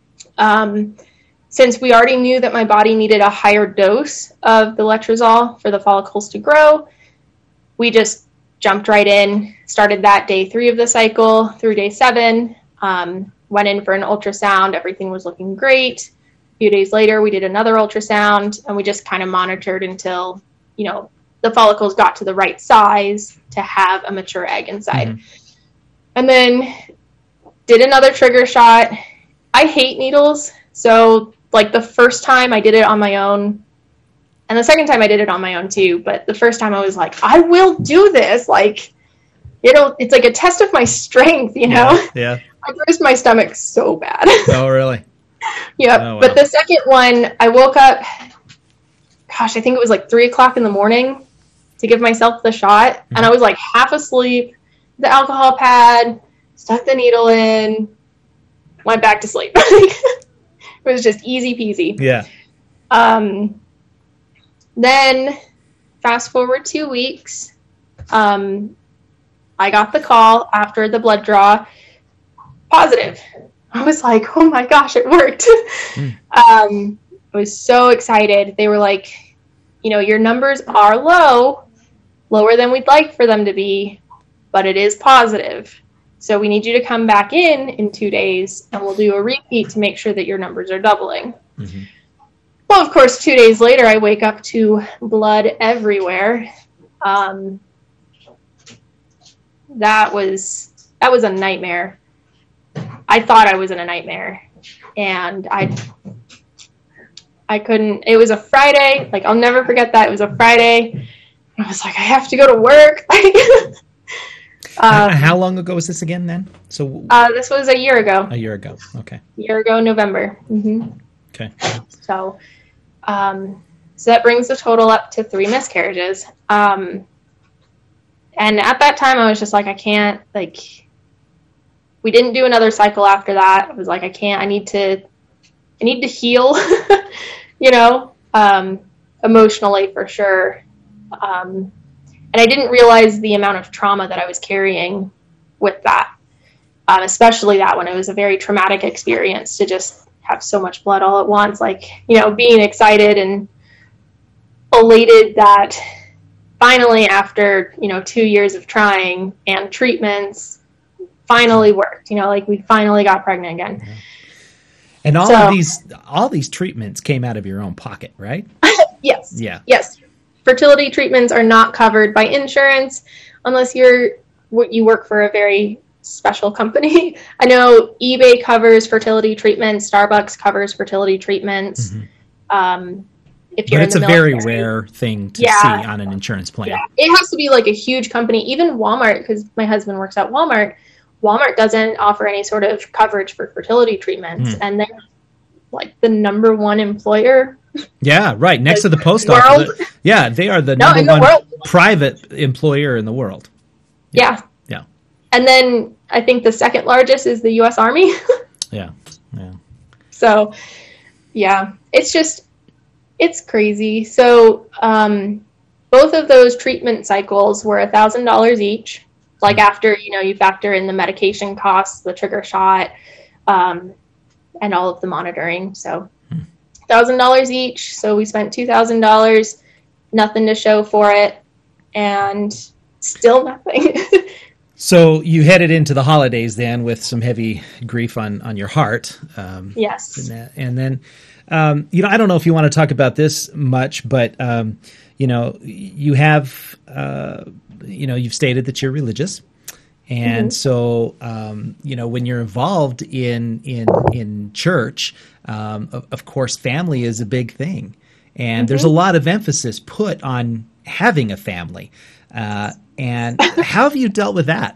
Um, since we already knew that my body needed a higher dose of the letrozole for the follicles to grow, we just jumped right in, started that day three of the cycle through day seven, um, went in for an ultrasound. Everything was looking great. Few days later, we did another ultrasound, and we just kind of monitored until, you know, the follicles got to the right size to have a mature egg inside. Mm-hmm. And then did another trigger shot. I hate needles. So, like, the first time I did it on my own, and the second time I did it on my own too, but the first time I was like, I will do this. Like, it'll, it's like a test of my strength, you know? Yeah. yeah. I bruised my stomach so bad. Oh, really? Yep. Oh, wow. But the second one, I woke up, gosh, I think it was like three o'clock in the morning to give myself the shot. Mm-hmm. And I was like half asleep, the alcohol pad, stuck the needle in, went back to sleep. It was just easy peasy. Yeah. Um, then fast forward two weeks, um, I got the call after the blood draw, positive. I was like, oh my gosh, it worked. Mm. Um, I was so excited. They were like, you know, your numbers are low, lower than we'd like for them to be, but it is positive. So we need you to come back in in two days and we'll do a repeat to make sure that your numbers are doubling. Mm-hmm. Well, of course, two days later, I wake up to blood everywhere. Um, that was, that was a nightmare. I thought I was in a nightmare, and I, I couldn't, it was a Friday. Like, I'll never forget that. It was a Friday. I was like, I have to go to work. um, How long ago was this again then? So uh, this was a year ago. A year ago. Okay. A year ago, November. Mm-hmm. Okay. So, um, so that brings the total up to three miscarriages. Um, and at that time I was just like, I can't, like, we didn't do another cycle after that. I was like, I can't, I need to, I need to heal, you know, um, emotionally for sure. Um, and I didn't realize the amount of trauma that I was carrying with that, um, especially that one. It was a very traumatic experience to just have so much blood all at once, like, you know, being excited and elated that finally after, you know, two years of trying and treatments, finally worked, you know, like we finally got pregnant again. And all so, of these, all these treatments came out of your own pocket, right? Yes. Yeah. Yes. Fertility treatments are not covered by insurance unless you're, you work for a very special company. I know eBay covers fertility treatments. Starbucks covers fertility treatments. Mm-hmm. Um, if you're but it's in the a military. very rare thing to yeah. see on an insurance plan. Yeah. It has to be like a huge company. Even Walmart, because my husband works at Walmart, Walmart doesn't offer any sort of coverage for fertility treatments. Mm. And they're like the number one employer. Yeah, right. Next to the post world. office. Yeah, they are the no, number in the one world. private employer in the world. Yeah. yeah. Yeah. And then I think the second largest is the U S Army. yeah. Yeah. So, yeah, it's just, it's crazy. So, um, both of those treatment cycles were a thousand dollars each. Like after, you know, you factor in the medication costs, the trigger shot, um, and all of the monitoring. So one thousand dollars each. So we spent two thousand dollars, nothing to show for it, and still nothing. So you headed into the holidays then with some heavy grief on, on your heart. Um, yes. And, that, and then, um, you know, I don't know if you want to talk about this much, but, um, you know, you have... Uh, you know, you've stated that you're religious. And mm-hmm. so, um, you know, when you're involved in, in, in church, um, of, of course, family is a big thing. And mm-hmm. there's a lot of emphasis put on having a family. Uh, and how have you dealt with that?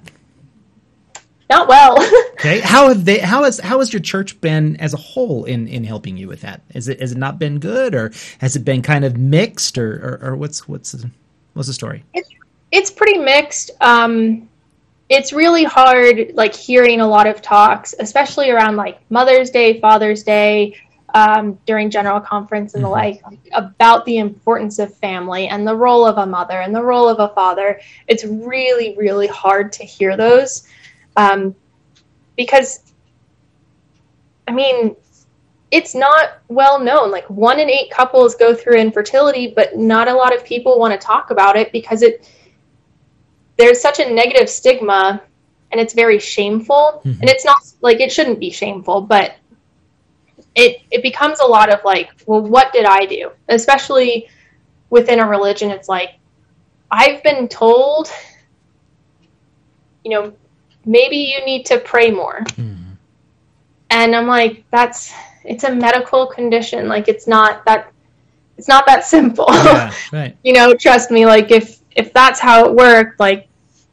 Not well. Okay. How have they, how has, how has your church been as a whole in, in helping you with that? Is it, has it not been good, or has it been kind of mixed, or, or, or what's, what's, what's the story? It's- It's pretty mixed. Um, it's really hard, like, hearing a lot of talks, especially around, like, Mother's Day, Father's Day, um, during General Conference and the like, about the importance of family and the role of a mother and the role of a father. It's really, really hard to hear those um, because, I mean, it's not well known. Like, one in eight couples go through infertility, but not a lot of people want to talk about it because it there's such a negative stigma, and it's very shameful. Mm-hmm. And it's not like, it shouldn't be shameful, but it it becomes a lot of like, well, what did I do? Especially within a religion, it's like, I've been told, you know, maybe you need to pray more. Mm-hmm. And I'm like, that's, it's a medical condition. Like, it's not that, it's not that simple. Yeah, right. You know, trust me, like, if, if that's how it worked, like,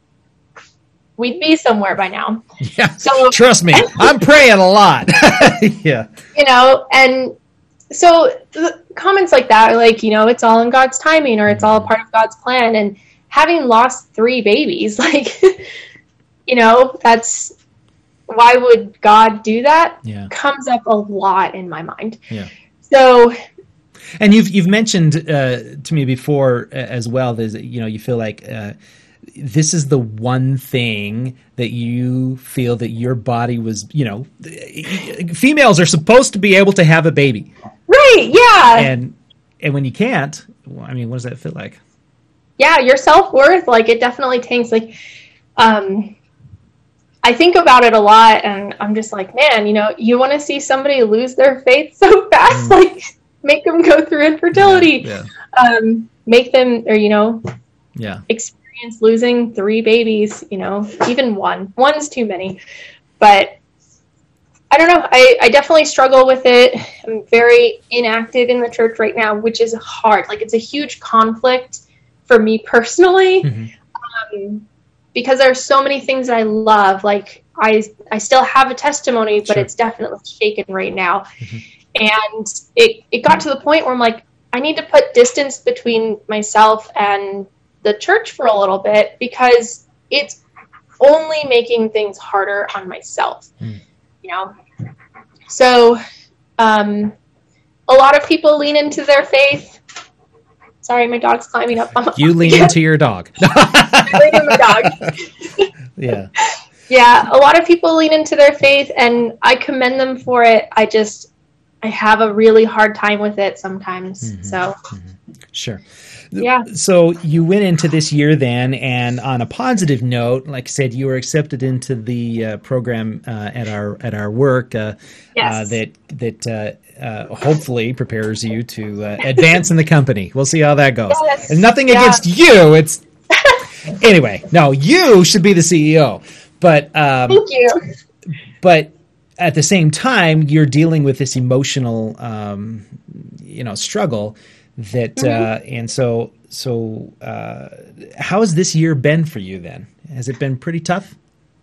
we'd be somewhere by now. Yeah, so trust me, I'm praying a lot. Yeah. You know, and so the comments like that are like, you know, it's all in God's timing, or it's all a part of God's plan. And having lost three babies, like, you know, that's, why would God do that? Yeah. Comes up a lot in my mind. Yeah. So... And you've you've mentioned uh, to me before uh, as well that, you know, you feel like uh, this is the one thing that you feel that your body was, you know, females are supposed to be able to have a baby. Right, yeah. And and when you can't, well, I mean, what does that feel like? Yeah, your self-worth, like, it definitely tanks. Like, um, I think about it a lot, and I'm just like, man, you know, you want to see somebody lose their faith so fast, mm. like make them go through infertility, yeah, yeah. Um, make them, or, you know, yeah, experience losing three babies, you know, even one. One's too many. But I don't know. I, I definitely struggle with it. I'm very inactive in the church right now, which is hard. Like, it's a huge conflict for me personally, mm-hmm. um, because there are so many things that I love. Like, I I still have a testimony, but sure. it's definitely shaken right now. Mm-hmm. And it, it got to the point where I'm like, I need to put distance between myself and the church for a little bit, because it's only making things harder on myself, mm. you know? So um, a lot of people lean into their faith. Sorry, my dog's climbing up. On you lean into your dog. I lean into my dog. Yeah. Yeah, a lot of people lean into their faith, and I commend them for it. I just, I have a really hard time with it sometimes. Mm-hmm. So, mm-hmm. Sure. Yeah. So you went into this year then, and on a positive note, like I said, you were accepted into the uh, program uh, at our at our work uh, yes. uh, that that uh, uh, hopefully prepares you to uh, advance in the company. We'll see how that goes. Yes. And nothing yeah. against you. It's anyway. No, you should be the C E O. But um, thank you. But at the same time, you're dealing with this emotional, um, you know, struggle. That mm-hmm. uh, and so so uh, how has this year been for you then? Has it been pretty tough?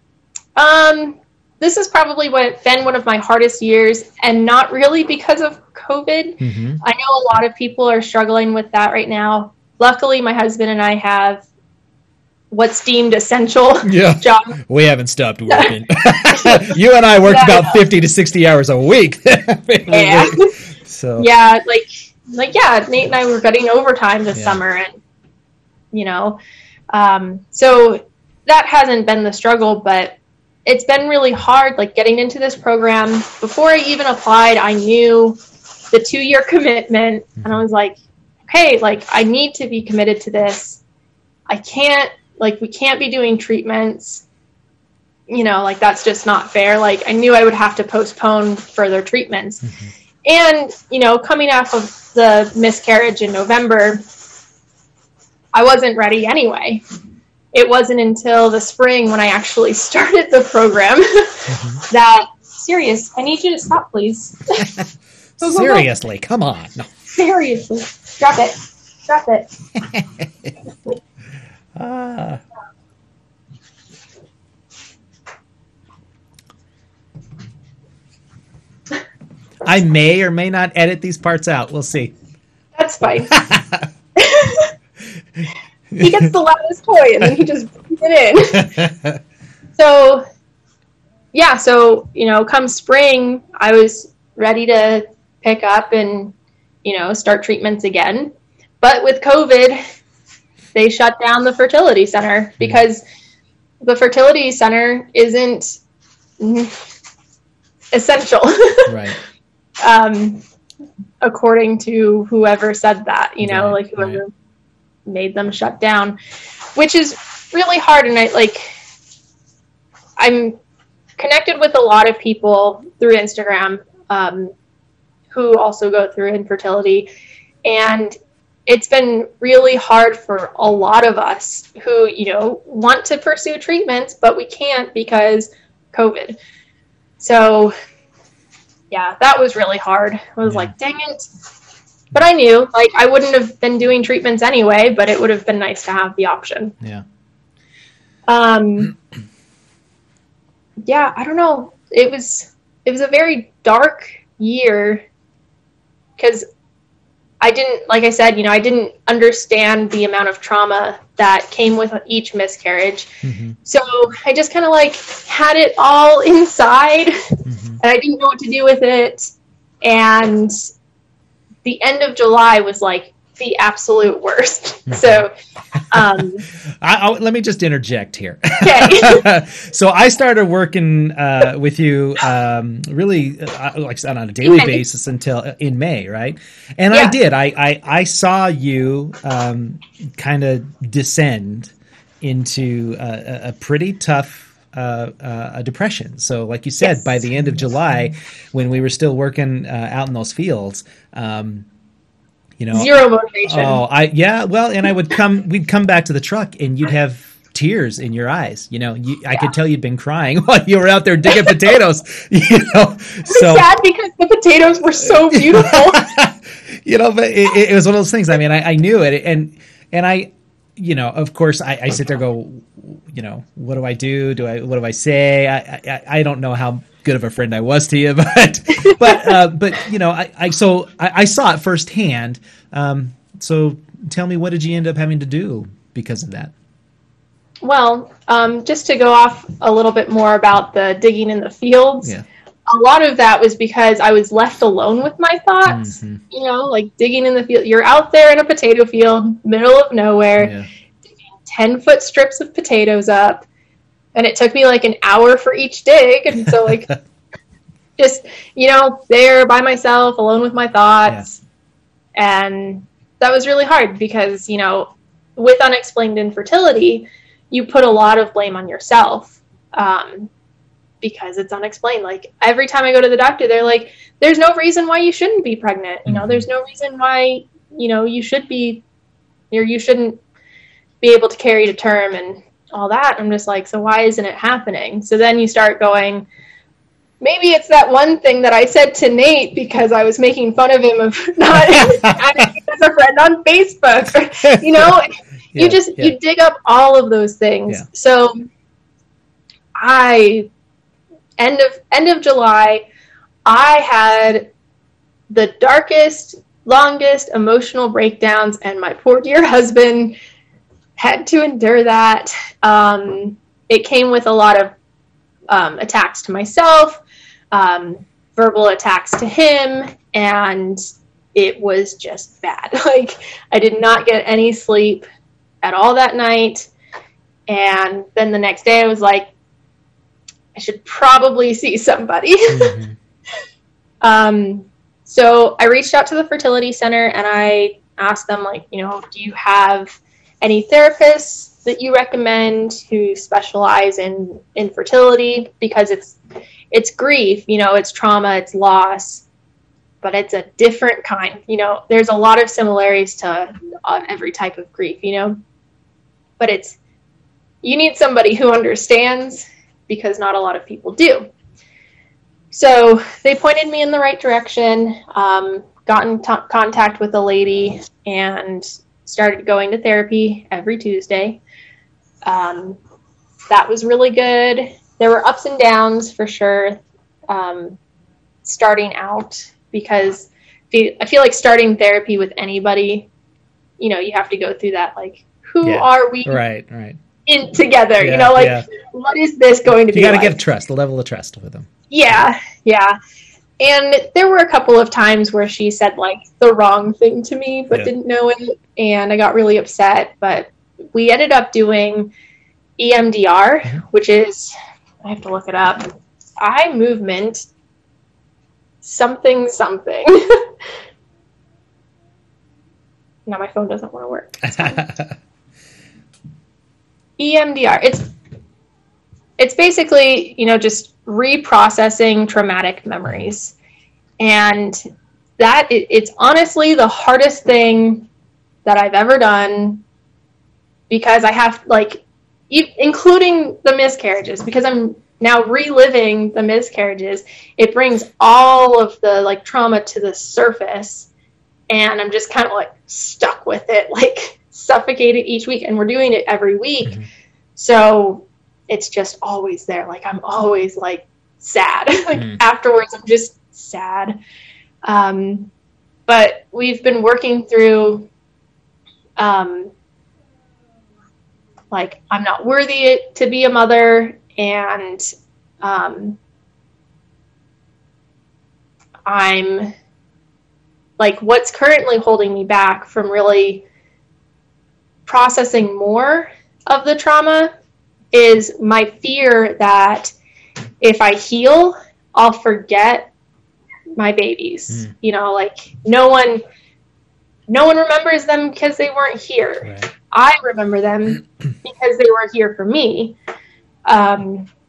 Um, this has probably been one of my hardest years, and not really because of COVID. Mm-hmm. I know a lot of people are struggling with that right now. Luckily, my husband and I have what's deemed essential yeah. job. We haven't stopped working. You and I worked yeah, about fifty to sixty hours a week. Yeah. So yeah, like. Like, yeah, Nate and I were getting overtime this yeah. summer, and, you know, um, so that hasn't been the struggle, but it's been really hard, like, getting into this program. Before I even applied, I knew the two-year commitment, mm-hmm. and I was like, okay, like, I need to be committed to this. I can't, like, we can't be doing treatments, you know, like, that's just not fair. Like, I knew I would have to postpone further treatments. Mm-hmm. And, you know, coming off of the miscarriage in November, I wasn't ready anyway. It wasn't until the spring when I actually started the program mm-hmm. that, serious, I need you to stop, please. go, go, Seriously, go. Come on. No. Seriously, drop it. Drop it. Ah. I may or may not edit these parts out. We'll see. That's fine. He gets the loudest toy, and then he just brings it in. So, yeah, so, you know, come spring, I was ready to pick up and, you know, start treatments again. But with COVID, they shut down the fertility center because the fertility center isn't essential. Right. Um, according to whoever said that, you know, right, like whoever right. made them shut down, which is really hard. And I like, I'm connected with a lot of people through Instagram, um, who also go through infertility, and it's been really hard for a lot of us who, you know, want to pursue treatments, but we can't because COVID. So yeah, that was really hard. I was yeah. like, dang it. But I knew, like, I wouldn't have been doing treatments anyway, but it would have been nice to have the option. Yeah. Um. Yeah, I don't know. It was, it was a very dark year because I didn't, like I said, you know, I didn't understand the amount of trauma that came with each miscarriage. Mm-hmm. So I just kind of like had it all inside. Mm-hmm. And I didn't know what to do with it. And the end of July was like the absolute worst. So, um, I, I, let me just interject here. Okay. So I started working uh, with you um, really uh, like on a daily basis until uh, in May, right? And yeah. I did. I, I, I saw you um, kind of descend into a, a pretty tough uh, uh, a depression. So, like you said, Yes. by the end of July, when we were still working uh, out in those fields, um, you know, Zero motivation. oh, I yeah, well, and I would come, we'd come back to the truck, and you'd have tears in your eyes. You know, you, I Yeah. could tell you'd been crying while you were out there digging potatoes. You know, It was so sad because the potatoes were so beautiful. you know, but it, it was one of those things. I mean, I, I knew it, and and I, you know, of course, I, I sit there, and go, you know, what do I do? Do I what do I say? I I, I don't know how good of a friend I was to you, but but uh, but you know, I, I so I, I saw it firsthand. Um, so tell me, what did you end up having to do because of that? Well, um, just to go off a little bit more about the digging in the fields, Yeah. a lot of that was because I was left alone with my thoughts. Mhm. You know, like digging in the field. You're out there in a potato field, middle of nowhere, Yeah. ten foot strips of potatoes up, and it took me like an hour for each dig. And so, like, just, you know, there by myself, alone with my thoughts. And that was really hard because, you know, with unexplained infertility, you put a lot of blame on yourself um, because it's unexplained. Like, every time I go to the doctor, they're like, there's no reason why you shouldn't be pregnant. You know, Mhm. there's no reason why, you know, you should be, or you shouldn't be able to carry to term and all that. I'm just like, so why isn't it happening? So then you start going, maybe it's that one thing that I said to Nate because I was making fun of him of not adding him as a friend on Facebook. Or, you know, Yeah, you just yeah. you dig up all of those things. Yeah. So I end of end of July, I had the darkest, longest emotional breakdowns, and my poor dear husband had to endure that. Um, it came with a lot of um, attacks to myself, um, verbal attacks to him, and it was just bad. Like, I did not get any sleep at all that night. And then the next day I was like, I should probably see somebody. Mhm. um, so I reached out to the fertility center and I asked them, like, you know, do you have any therapists that you recommend who specialize in infertility? Because it's it's grief, you know, it's trauma, it's loss, but it's a different kind. You know, there's a lot of similarities to uh, every type of grief, you know, but it's, you need somebody who understands, because not a lot of people do. So they pointed me in the right direction, um, got in t- contact with a lady, and started going to therapy every Tuesday. Um, that was really good. There were ups and downs for sure, um, starting out, because I feel like starting therapy with anybody, you know, you have to go through that, like, who Yeah. are we Right, right. in together? Yeah, you know, like, yeah. what is this going to You be got to like? get trust, a level of trust with them. Yeah, yeah. And there were a couple of times where she said, like, the wrong thing to me, but Yeah. didn't know it, and I got really upset. But we ended up doing E M D R, Mhm. which is, I have to look it up, eye movement something something. Now my phone doesn't want to work. E M D R. It's it's basically, you know, just reprocessing traumatic memories. And that it, it's honestly the hardest thing that I've ever done, because I have, like, e- including the miscarriages, because I'm now reliving the miscarriages. It brings all of the, like, trauma to the surface, and I'm just kind of, like, stuck with it, like, suffocated each week. And we're doing it every week. Mhm. So it's just always there. Like, I'm always, like, sad. Like, Mm. afterwards, I'm just sad. Um, but we've been working through, um, like, I'm not worthy to be a mother, and um, I'm, like, what's currently holding me back from really processing more of the trauma is my fear that if I heal, I'll forget my babies. Mm. You know, like, no one no one remembers them because they weren't here. Right. I remember them because they were here for me. Um,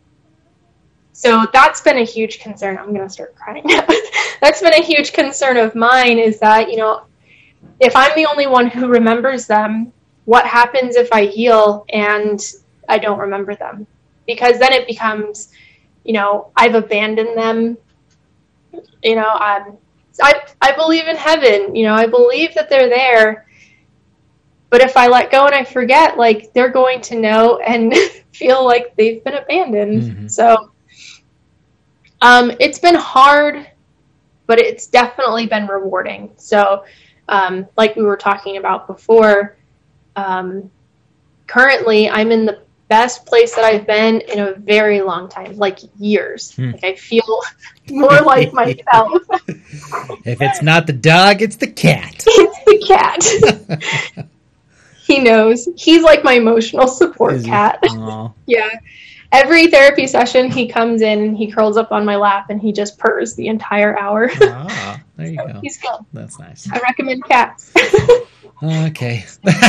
so that's been a huge concern. I'm going to start crying now. That's been a huge concern of mine, is that, you know, if I'm the only one who remembers them, what happens if I heal and I don't remember them? Because then it becomes, you know, I've abandoned them. You know, um, I, I believe in heaven. You know, I believe that they're there. But if I let go and I forget, like, they're going to know and feel like they've been abandoned. Mm-hmm. So um, it's been hard, but it's definitely been rewarding. So um, like we were talking about before, um, currently I'm in the best place that I've been in a very long time, like years. Hmm. Like I feel more like myself. If it's not the dog, it's the cat. It's the cat. He knows. He's like my emotional support cat. Yeah. Every therapy session, he comes in and he curls up on my lap and he just purrs the entire hour. Ah, there you so go. He's good. That's nice. I recommend cats. Okay.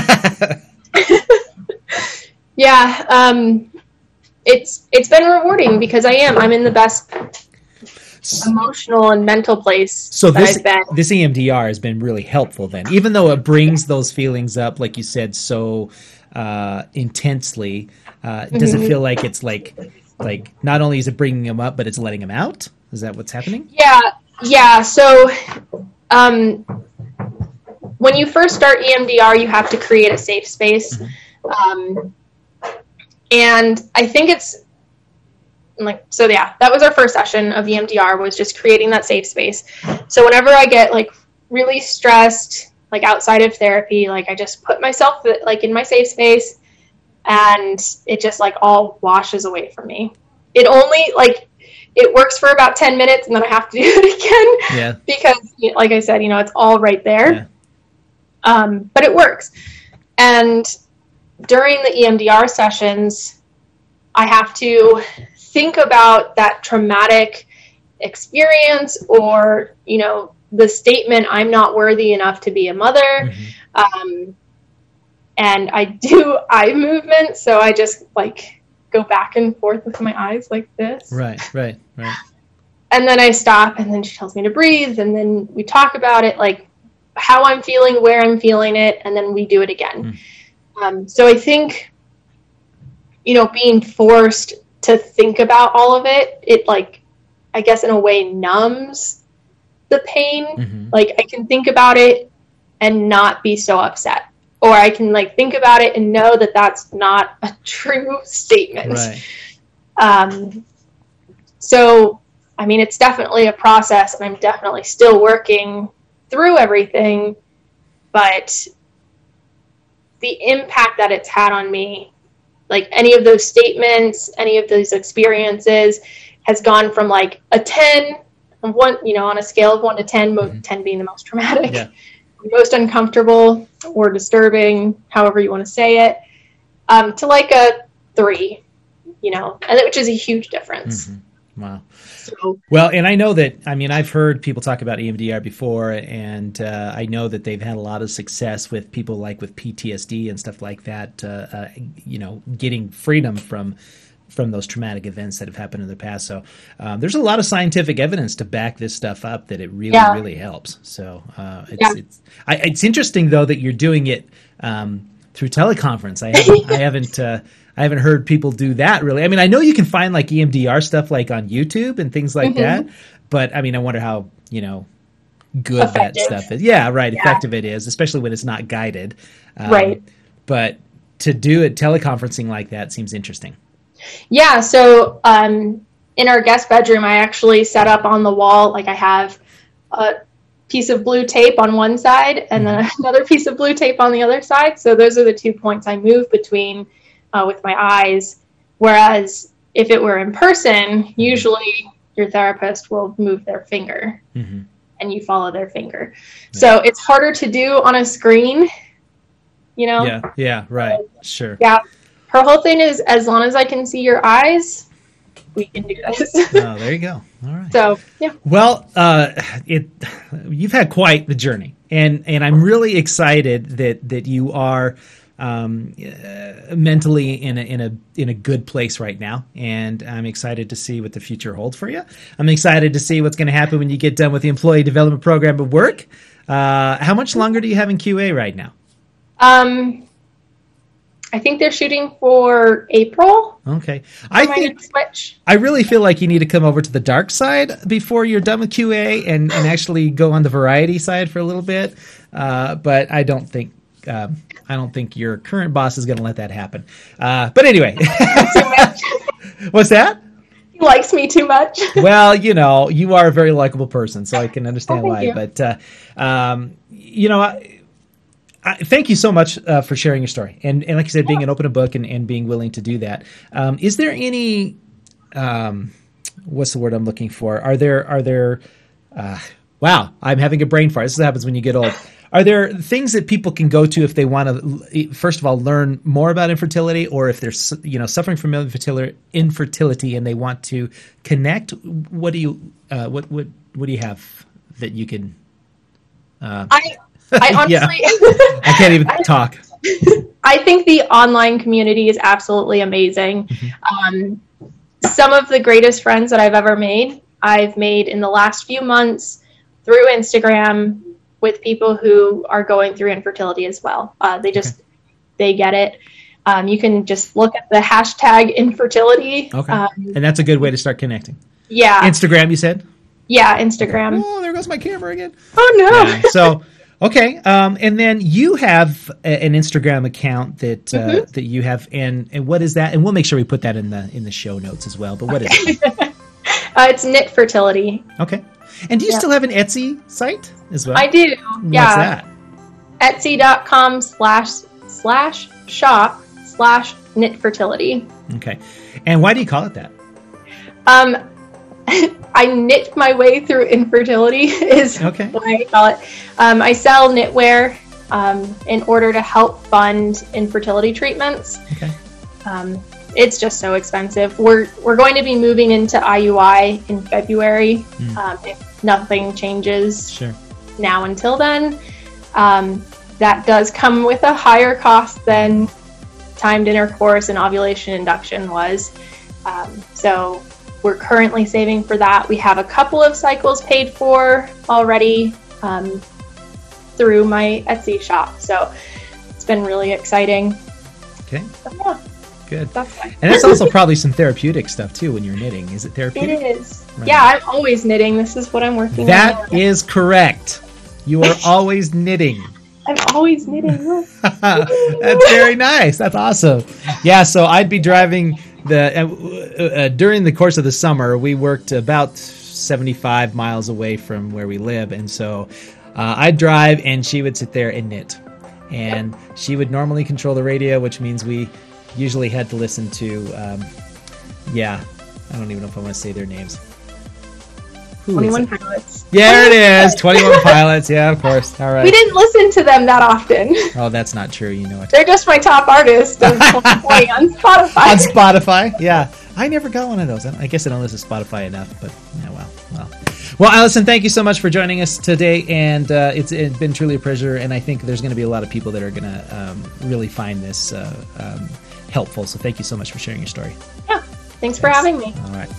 Yeah. Um, it's it's been rewarding because I am. I'm in the best emotional and mental place. So this this E M D R has been really helpful then, even though it brings those feelings up, like you said, so uh, intensely. Uh, does mm-hmm. it feel like it's like like not only is it bringing them up, but it's letting them out? Is that what's happening? Yeah, yeah. So um, when you first start E M D R, you have to create a safe space, mm-hmm. um, and I think it's. Like, so yeah, that was our first session of E M D R, was just creating that safe space. So whenever I get like really stressed, like outside of therapy, like I just put myself like in my safe space and it just like all washes away from me. It only like, it works for about ten minutes and then I have to do it again. Yeah. Because like I said, you know, it's all right there. Yeah. Um, but it works. And during the E M D R sessions, I have to think about that traumatic experience, or, you know, the statement, I'm not worthy enough to be a mother. Mm-hmm. Um, and I do eye movement. So I just like go back and forth with my eyes like this. Right, right, right. And then I stop and then she tells me to breathe. And then we talk about it, like how I'm feeling, where I'm feeling it. And then we do it again. Mm. Um, so I think, you know, being forced to think about all of it, it like, I guess in a way numbs the pain. Mm-hmm. Like I can think about it and not be so upset, or I can like think about it and know that that's not a true statement. Right. Um, so, I mean, it's definitely a process and I'm definitely still working through everything, but the impact that it's had on me, like any of those statements, any of those experiences has gone from like a ten, one, you know, on a scale of one to ten, mm-hmm. ten being the most traumatic, yeah. most uncomfortable or disturbing, however you want to say it, um, to like a three, you know, and which is a huge difference. Mm-hmm. Wow. So, well, and I know that, I mean, I've heard people talk about E M D R before, and uh, I know that they've had a lot of success with people like with P T S D and stuff like that, uh, uh, you know, getting freedom from from those traumatic events that have happened in the past. So um, there's a lot of scientific evidence to back this stuff up that it really, yeah. really helps. So uh, it's, yeah. it's, I, it's interesting, though, that you're doing it um, through teleconference. I haven't, I haven't uh, I haven't heard people do that really. I mean, I know you can find like E M D R stuff like on YouTube and things like mm-hmm. that, but I mean, I wonder how, you know, good effective. that stuff is. Yeah, right. Yeah. Effective it is, especially when it's not guided. Um, right. But to do it teleconferencing like that seems interesting. Yeah. So um, in our guest bedroom, I actually set up on the wall, like I have a piece of blue tape on one side and mm-hmm. then another piece of blue tape on the other side. So those are the two points I move between Uh, with my eyes, whereas if it were in person, usually your therapist will move their finger mm-hmm. and you follow their finger. Yeah. So it's harder to do on a screen, you know? Yeah, yeah, right, sure. Yeah, her whole thing is as long as I can see your eyes, we can do this. Oh, there you go. All right. So, yeah. Well, uh, it you've had quite the journey, and and I'm really excited that that you are um, uh, mentally in a in a in a good place right now, and I'm excited to see what the future holds for you. I'm excited to see what's going to happen when you get done with the employee development program at work. Uh, how much longer do you have in Q A right now? Um, I think they're shooting for April. Okay. I think switch. I really feel like you need to come over to the dark side before you're done with Q A and, and actually go on the variety side for a little bit. Uh, but I don't think uh, I don't think your current boss is going to let that happen. Uh, but anyway, what's that? He likes me too much. Well, you know, you are a very likable person, so I can understand oh, why. You. But uh, um, you know. I, I, thank you so much uh, for sharing your story. And, and like you said, being an open book and, and being willing to do that. Um, is there any, um, what's the word I'm looking for? Are there, are there, uh, wow, I'm having a brain fart. This is what happens when you get old. Are there things that people can go to if they want to, first of all, learn more about infertility, or if they're, you know, suffering from infertility, infertility and they want to connect? What do you, uh, what, what, what do you have that you can, uh, I, I honestly, yeah. I can't even I, talk. I think the online community is absolutely amazing. Mm-hmm. Um, some of the greatest friends that I've ever made, I've made in the last few months through Instagram with people who are going through infertility as well. Uh, they just, okay. they get it. Um, you can just look at the hashtag infertility. Okay. Um, and that's a good way to start connecting. Yeah. Instagram, you said? Yeah, Instagram. Okay. Oh, there goes my camera again. Oh, no. Yeah. So... Okay, um, and then you have a, an Instagram account that uh, mm-hmm. that you have, and, and what is that? And we'll make sure we put that in the in the show notes as well. But what okay. is it? uh, it's Knit Fertility. Okay, and do you yep. still have an Etsy site as well? I do. What's yeah. that? Etsy.com slash slash shop slash Knit Fertility. Okay, and why do you call it that? Um. I knit my way through infertility is okay. why I call it. Um, I sell knitwear um, in order to help fund infertility treatments. Okay. Um, it's just so expensive. We're we're going to be moving into I U I in February mm. um, if nothing changes sure. now until then. Um, that does come with a higher cost than timed intercourse and ovulation induction was. Um, so we're currently saving for that. We have a couple of cycles paid for already um, through my Etsy shop. So it's been really exciting. Okay. So, yeah. Good. That's and that's also probably some therapeutic stuff too when you're knitting. Is it therapeutic? It is. Right. Yeah, I'm always knitting. This is what I'm working that on. That is correct. You are always knitting. I'm always knitting. That's very nice. That's awesome. Yeah, so I'd be driving the uh, uh, during the course of the summer. We worked about seventy-five miles away from where we live, and so uh, I'd drive, and she would sit there and knit, and she would normally control the radio, which means we usually had to listen to. Um, yeah, I don't even know if I want to say their names. Who twenty-one Pilots. Yeah, there it is. twenty-one Pilots. Yeah, of course. All right. We didn't listen to them that often. Oh, that's not true. You know it. They're just my top artist of twenty twenty on Spotify. On Spotify, yeah. I never got one of those. I guess I don't listen to Spotify enough, but yeah, well, well. Well, Allison, thank you so much for joining us today, and uh, it's, it's been truly a pleasure, and I think there's going to be a lot of people that are going to um, really find this uh, um, helpful, so thank you so much for sharing your story. Yeah, thanks, thanks. for having me. All right.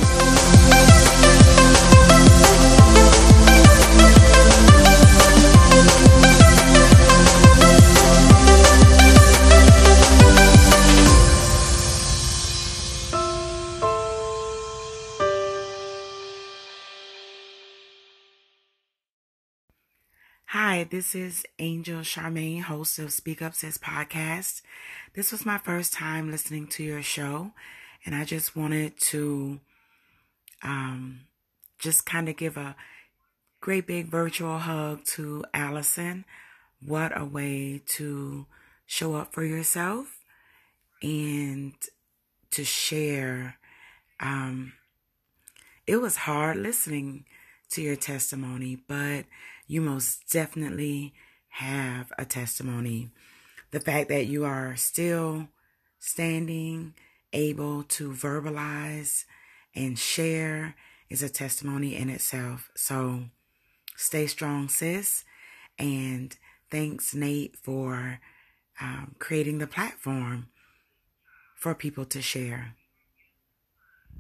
Hi, this is Angel Charmaine, host of Speak Up Sis podcast. This was my first time listening to your show, and I just wanted to um, just kind of give a great big virtual hug to Allison. What a way to show up for yourself and to share. Um, it was hard listening to your testimony, but you most definitely have a testimony. The fact that you are still standing, able to verbalize and share is a testimony in itself. So stay strong, sis. And thanks, Nate, for um, creating the platform for people to share.